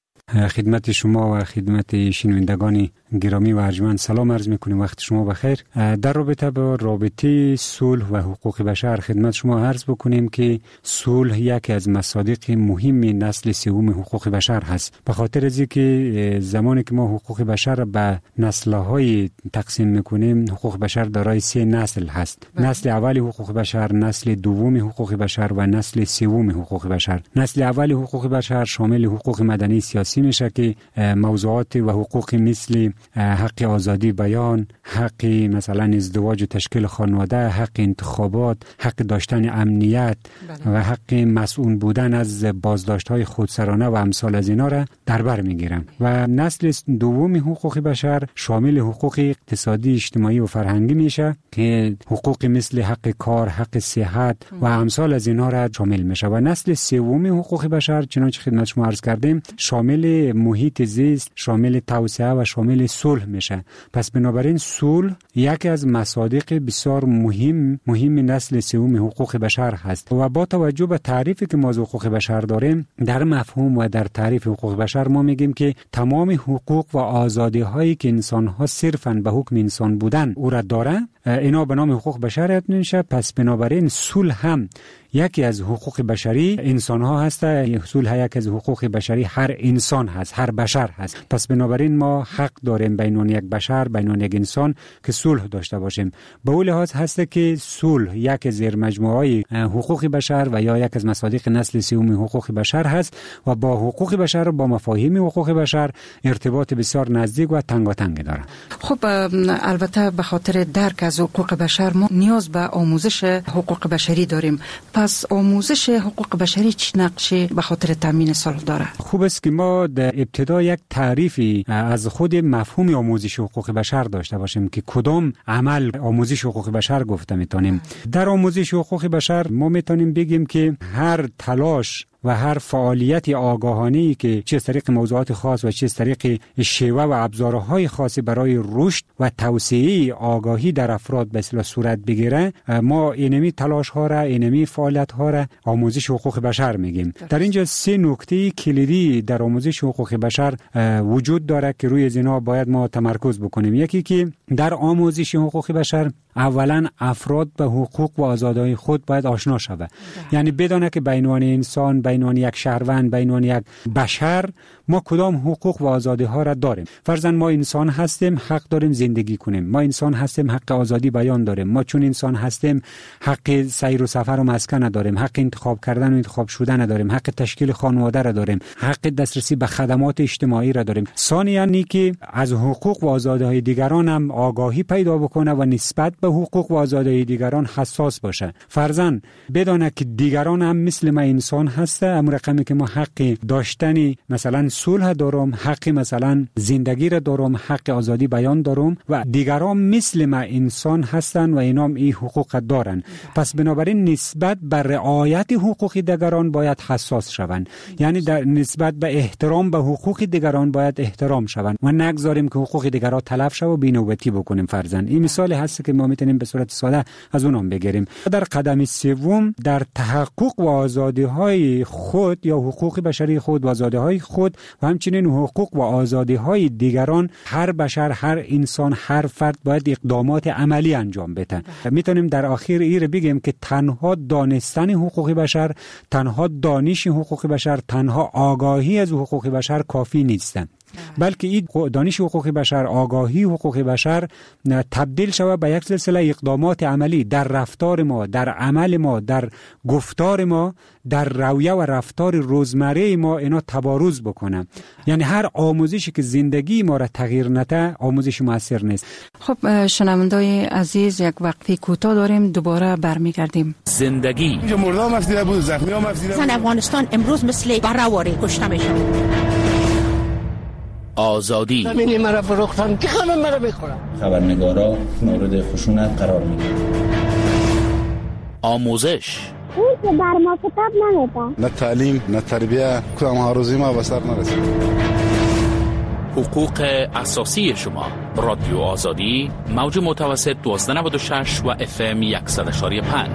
خدمت شما و خدمت شنوندگان گرامی و ارجمند سلام عرض میکنیم. وقت شما بخیر. در رابطه با رابطه صلح و حقوق بشر خدمت شما عرض بکنیم که صلح یکی از مصادیق مهم نسل سوم حقوق بشر هست. به خاطر از اینکه زمانی که ما حقوق بشر را به نسل‌های تقسیم میکنیم، حقوق بشر دارای 3 نسل هست. نسل اول حقوق بشر، نسل دوم حقوق بشر و نسل سوم حقوق بشر. نسل اول حقوق بشر شامل حقوق مدنی سیاسی میشه که موضوعات و حقوق مثل حق آزادی بیان، حق مثلا ازدواج و تشکیل خانواده، حق انتخابات، حق داشتن امنیت و حق مسئول بودن از بازداشت‌های خودسرانه و امثال از اینا را در بر میگیرن. و نسل دوم حقوق بشر شامل حقوق اقتصادی، اجتماعی و فرهنگی میشه که حقوق مثل حق کار، حق صحت و امثال از اینا را شامل میشه. و نسل سوم حقوق بشر چنانچه خدمت شما عرض کردیم شامل محیط زیست، شامل توسعه و شامل صلح میشه. پس بنابراین صلح یکی از مصادیق بسیار مهم نسل سوم حقوق بشر هست. و با توجه به تعریفی که ما از حقوق بشر داریم، در مفهوم و در تعریف حقوق بشر ما میگیم که تمام حقوق و آزادی هایی که انسان ها صرفاً به حکم انسان بودن او را داره، اینا به نام حقوق بشر یاد میشه. پس بنابراین صلح هم یکی از حقوق بشری انسان ها هست. صلح یکی از حقوق بشری هر انسان هست، هر بشر هست. پس بنابراین ما حق داریم بین یک بشر، بین یک انسان که صلح داشته باشیم. به اون لحاظ هست که صلح یک زیر مجموعه حقوق بشر و یا یک از مصادیق نسل سوم حقوق بشر هست و با حقوق بشر و با مفاهیم حقوق بشر ارتباط بسیار نزدیک و تنگاتنگ داره. خب البته به خاطر درک از حقوق بشر ما نیاز به آموزش حقوق بشری داریم. پس آموزش حقوق بشری چه نقشی به خاطر تامین صلح داره؟ خوب است که ما در ابتدا یک تعریفی از خود مفهوم آموزش حقوق بشر داشته باشیم که کدام عمل آموزش حقوق بشر گفته میتونیم. در آموزش حقوق بشر ما میتونیم بگیم که هر تلاش و هر فعالیت آگاهانه‌ای که چه از طریق موضوعات خاص و چه از طریق شیوه و ابزارهای خاصی برای رشد و توسعه آگاهی در افراد به اصطلاح صورت بگیره، ما اینمی تلاش ها را، اینمی فعالیت ها را آموزش حقوق بشر میگیم. در اینجا 3 نکته کلیدی در آموزش حقوق بشر وجود داره که روی اینا باید ما تمرکز بکنیم. یکی که در آموزش حقوق بشر اولا افراد به حقوق و آزادی‌های خود باید آشنا شود. یعنی بدونه که بین انسان، بین یک شهروند، بین یک بشر ما کدام حقوق و آزادی‌ها را داریم. فرضاً ما انسان هستیم، حق داریم زندگی کنیم. ما انسان هستیم، حق آزادی بیان داریم. ما چون انسان هستیم حق سیر و سفر و مسکن داریم، حق انتخاب کردن و انتخاب شدن داریم، حق تشکیل خانواده را داریم، حق دسترسی به خدمات اجتماعی را داریم. ثانیاً اینکه از حقوق و آزادی‌های دیگران هم آگاهی پیدا بکنه و نسبت به حقوق و آزادی‌های دیگران حساس باشه. فرضاً بدونه که دیگران هم مثل ما انسان هستند هست، اون رقمی که ما حق داشتن مثلا صلح دارم، حق مثلا زندگی را دارم، حق آزادی بیان دارم و دیگران مثل ما انسان هستن و اینا هم این حقوق دارن. پس بنابراین نسبت به رعایت حقوق دیگران باید حساس شوند، یعنی در نسبت به احترام به حقوق دیگران باید احترام شوند و نگذاریم که حقوق دیگران تلف شه و بی‌نوبتی بکنیم فرضاً. این مثال هست که ما میتونیم به صورت ساده از اونم بگیریم. در قدم سوم در تحقق و آزادی‌های خود یا حقوق بشری خود و آزادی‌های خود و همچنین حقوق و آزادی‌های دیگران، هر بشر، هر انسان، هر فرد باید اقدامات عملی انجام بده. میتونیم در آخر این بگیم که تنها دانستن حقوق بشر، تنها دانش حقوق بشر، تنها آگاهی از حقوق بشر کافی نیست، بلکه این دانش حقوق بشر، آگاهی حقوق بشر تبدیل شود به یک سلسله اقدامات عملی در رفتار ما، در عمل ما، در گفتار ما، در رویه و رفتار روزمره ما اینا تبارز بکنه. یعنی هر آموزشی که زندگی ما را تغییر نده آموزش موثر نیست. خب شنوندای عزیز، یک وقفه کوتاه داریم، دوباره برمیگردیم. زندگی اینجا مردم افسیده بود، زخمی هم افسیده بود. افغانستان امروز مثل برهواری کشته میشه. آزادی زمینی مرا فروختن که همه مرا بخورن. خبرنگارا مورد خشونت قرار میگیرن. آموزش اون که بر ما کتاب نمیده. نه تعلیم، نه تربیه، کدام ها روزی ما به سر نرسید. حقوق اساسی شما. رادیو آزادی، موج متوسط 1296 و FM 100.5.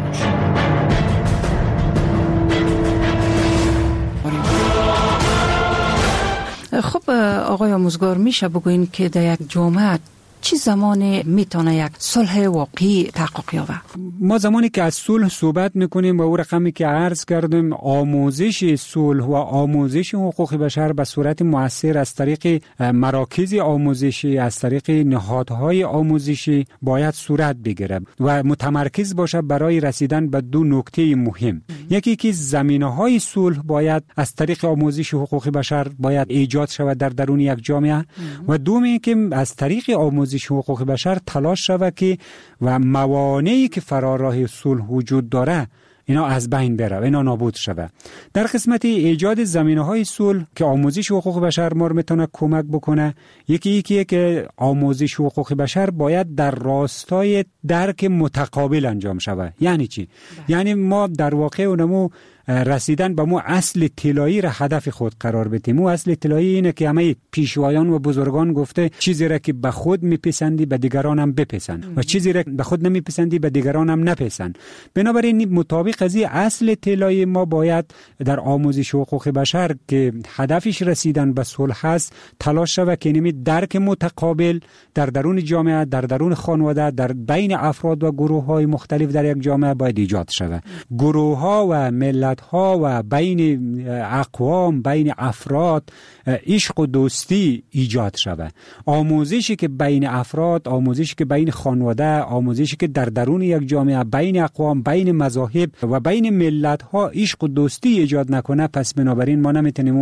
خب آقای آموزگار، میشه بگوین که در یک جامعه چی زمانی میتونه یک صلح واقعی تحقق یابه؟ ما زمانی که از صلح صحبت میکنیم و او رقمی که عرض کردیم، آموزش صلح و آموزش حقوق بشر به صورت مؤثر از طریق مراکز آموزشی، از طریق نهادهای آموزشی باید صورت بگیره و متمرکز باشه برای رسیدن به دو نکته مهم. یکی که زمینه‌های صلح باید از طریق آموزش حقوق بشر باید ایجاد شود در درون یک جامعه و دومی که از طریق آموزش حقوق بشر تلاش شود که و موانعی که فراراه صلح وجود داره اینا از بین بره و اینا نابود شود. در قسمت ایجاد زمینه‌های صلح که آموزش حقوق بشر ما میتونه کمک بکنه، یکی که آموزش حقوق بشر باید در راستای درک متقابل انجام شود. یعنی چی؟ یعنی ما در واقع اونمو رسیدن به مو اصل طلایی را هدف خود قرار بدیم. مو اصل طلایی اینه که همه پیشوایان و بزرگان گفته چیزی را که به خود میپسندی به دیگران هم بپسند و چیزی را به خود نمیپسندی به دیگران هم نپسند. بنابراین مطابق از این اصل طلایی ما باید در آموزش حقوق بشر که هدفش رسیدن به صلح است تلاش شود که نمی درک متقابل در درون جامعه، در درون خانواده، در بین افراد و گروه‌های مختلف در یک جامعه باید ایجاد شود. گروه‌ها و ملت ها و بین اقوام، بین افراد عشق و دوستی ایجاد شود. آموزشی که بین افراد، آموزشی که بین خانواده، آموزشی که در درون یک جامعه بین اقوام، بین مذاهب و بین ملت ها عشق و دوستی ایجاد نکنه، پس بنابراین ما نمیتونیم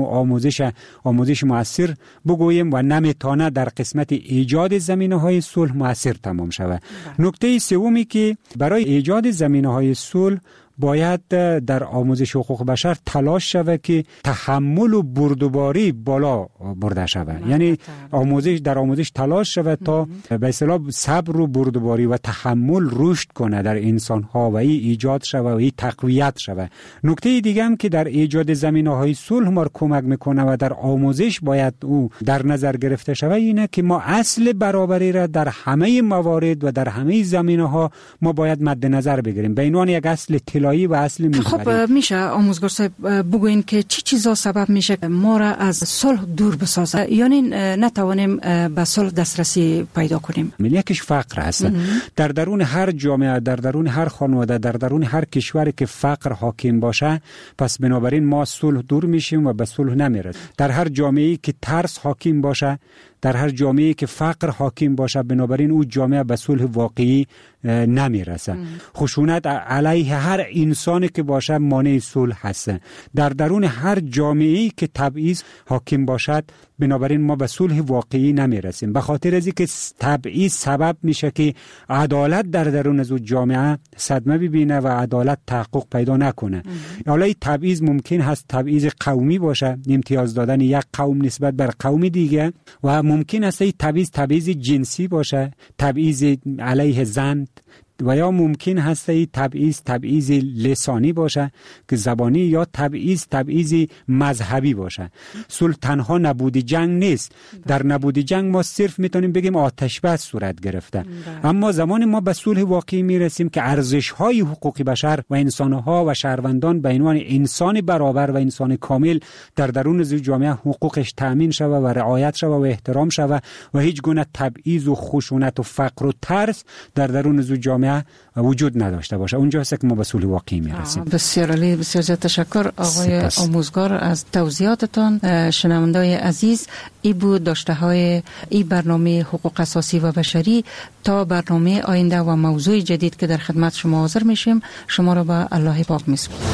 آموزش مؤثر بگوییم و نمیتونه در قسمت ایجاد زمینه‌های صلح مؤثر تمام شود. نکته سومی که برای ایجاد زمینه‌های صلح باید در آموزش حقوق بشر تلاش شود که تحمل و بردباری بالا برده شود. یعنی در آموزش تلاش شود تا به اصطلاح صبر و بردباری و تحمل رشد کنه در انسان ها و این ایجاد شود و این تقویت شود. نکته دیگه هم که در ایجاد زمینه‌های صلح ما کمک میکنه و در آموزش باید او در نظر گرفته شود اینه که ما اصل برابری را در همه موارد و در همه زمینه‌ها ما باید مد نظر بگیریم به عنوان یک اصل طلایی و اصل محوری. خب میشه آموزگار صاحب بگوین که چی چیزا سبب میشه ما را از صلح دور بسازه، یعنی نتوانیم به صلح دسترسی پیدا کنیم؟ یکیش فقر هست. در درون هر جامعه، در درون هر خانواده، در درون هر کشوری که فقر حاکم باشه، پس بنابراین ما صلح دور میشیم و به صلح نمیرسیم. در هر جامعه‌ای که ترس حاکم باشه، در هر جامعه‌ای که فقر حاکم باشه، بنابراین او جامعه به صلح واقعی نمیرسه. خشونت علیه هر انسانی که باشه مانع صلح هست. در درون هر جامعه‌ای که تبعیض حاکم باشد، بنابراین ما به صلح واقعی نمیرسیم. به خاطر از اینکه تبعیض سبب میشه که عدالت در درون از جامعه صدمه ببینه و عدالت تحقق پیدا نکنه. حالا این تبعیض ممکن هست تبعیض قومی باشه، امتیاز دادن یک قوم نسبت بر قوم دیگه، و ممکن است این تبعیض جنسی باشه، تبعیض علیه زن، و یا ممکن هست این تبعیض لسانی باشه که زبانی، یا تبعیض مذهبی باشه. صلح تنها نبود جنگ نیست. در نبود جنگ ما صرف میتونیم بگیم آتش بس صورت گرفته. اما زمان ما به صلح واقعی میرسیم که ارزش‌های حقوق بشر و انسان‌ها و شهروندان به عنوان انسان برابر و انسان کامل در درون جامعه حقوقش تأمین شود و رعایت شود و احترام شود و هیچ گونه تبعیض و خشونت و فقر و ترس در درون جامعه وجود نداشته باشه. اونجاست که ما به صلح واقعی میرسیم. بسیار عالی، بسیار زیاد تشکر آقای آموزگار از توضیحاتتان. شنوندای عزیز، ای بود داشته های ای برنامه حقوق اساسی و بشری. تا برنامه آینده و موضوع جدید که در خدمت شما حاضر میشیم، شما را به الله پاک میسپارم.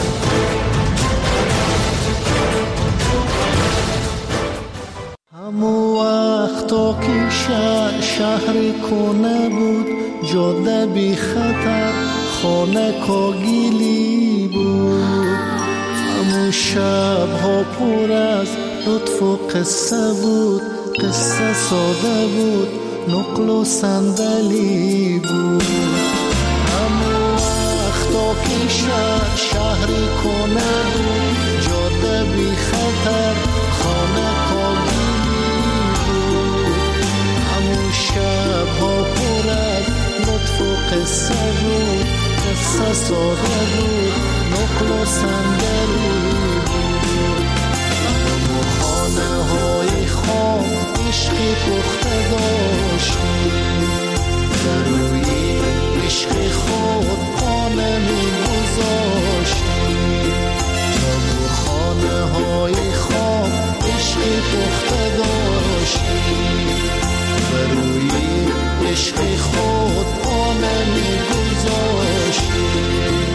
همو وقتا که شهر کنه بود، جاده بی خطر، خانه کاگیلی بود. همو شب ها پر از لطف و قصه بود، قصه ساده بود، نقل و صندلی بود. همو وقتا که شهر کنه بود، جاده بی خطر، خانه کاگیلی بود. همو شب ها پر از لطف و قصه بود، قصه ساده بود، نقل و صندلی بود. همو خانه های خام عشقی پخته داشتیم، در روی عشق خود خانه می گذاشتیم. همو خانه های خام عشقی پخته داشتیم، در روی عشق خود خانه می گذاشتیم.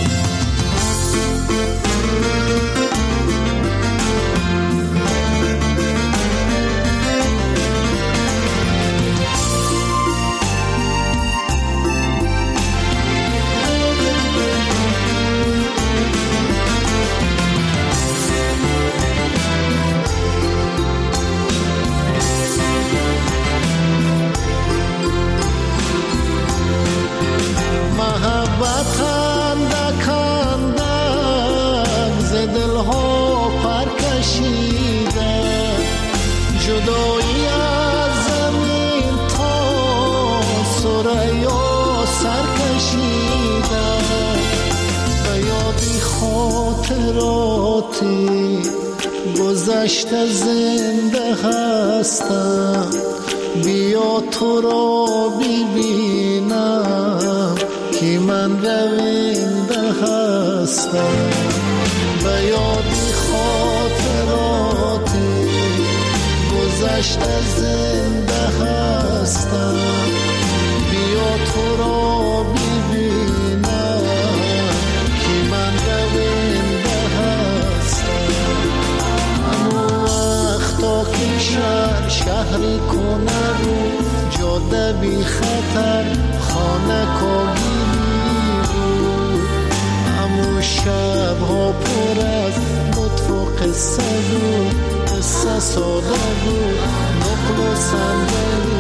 جدایی از زمین تا سریا سر کشیده، به یادی خاطراتی گذشته زنده هستم. بیا تو را ببینم که من رونده هستم. به یادی خاطراتی گذشته زنده هستم. بیا تو را ببینم که من رونده هستم. همون وقتا که شهری کنه رو، جاده بی خطر، خانه کاگیلی بود. همون شب ها پر از لطف و قصه بود، قصه ساده بود، نقل و صندلی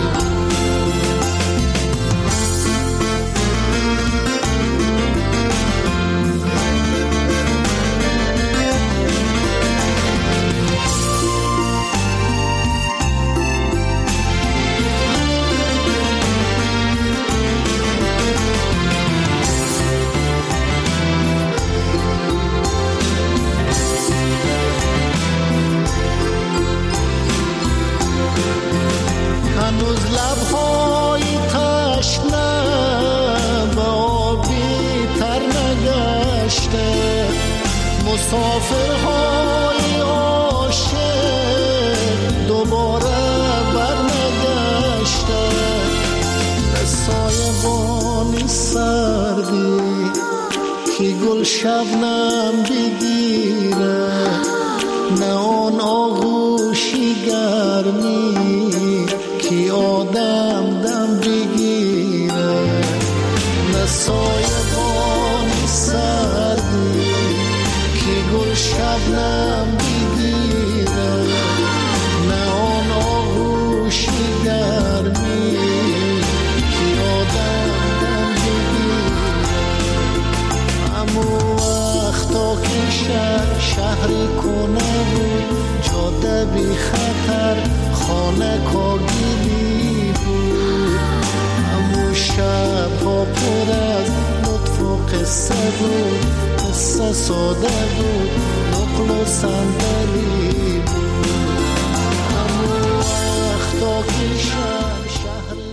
هنوز لبهای تشنه به آبی تر نگشته، مسافرهای عاشق دوباره برنگشته. به سایبانی سردی که گل شبنم بگیره، نه آن آغوشی گرمی که آدم دم بگیره، نه سایبان سردی که گل شبنم بگیره، نه آن آغوشی گرمی که آدم دم بگیره. امو وقتا که شهر کنه بود، جاده بی خطر خانه کاگیلی بود، امو شب ها پر از لطف و قصه بود، قصه ساده بود نقل و صندلی بود. امو وقتا که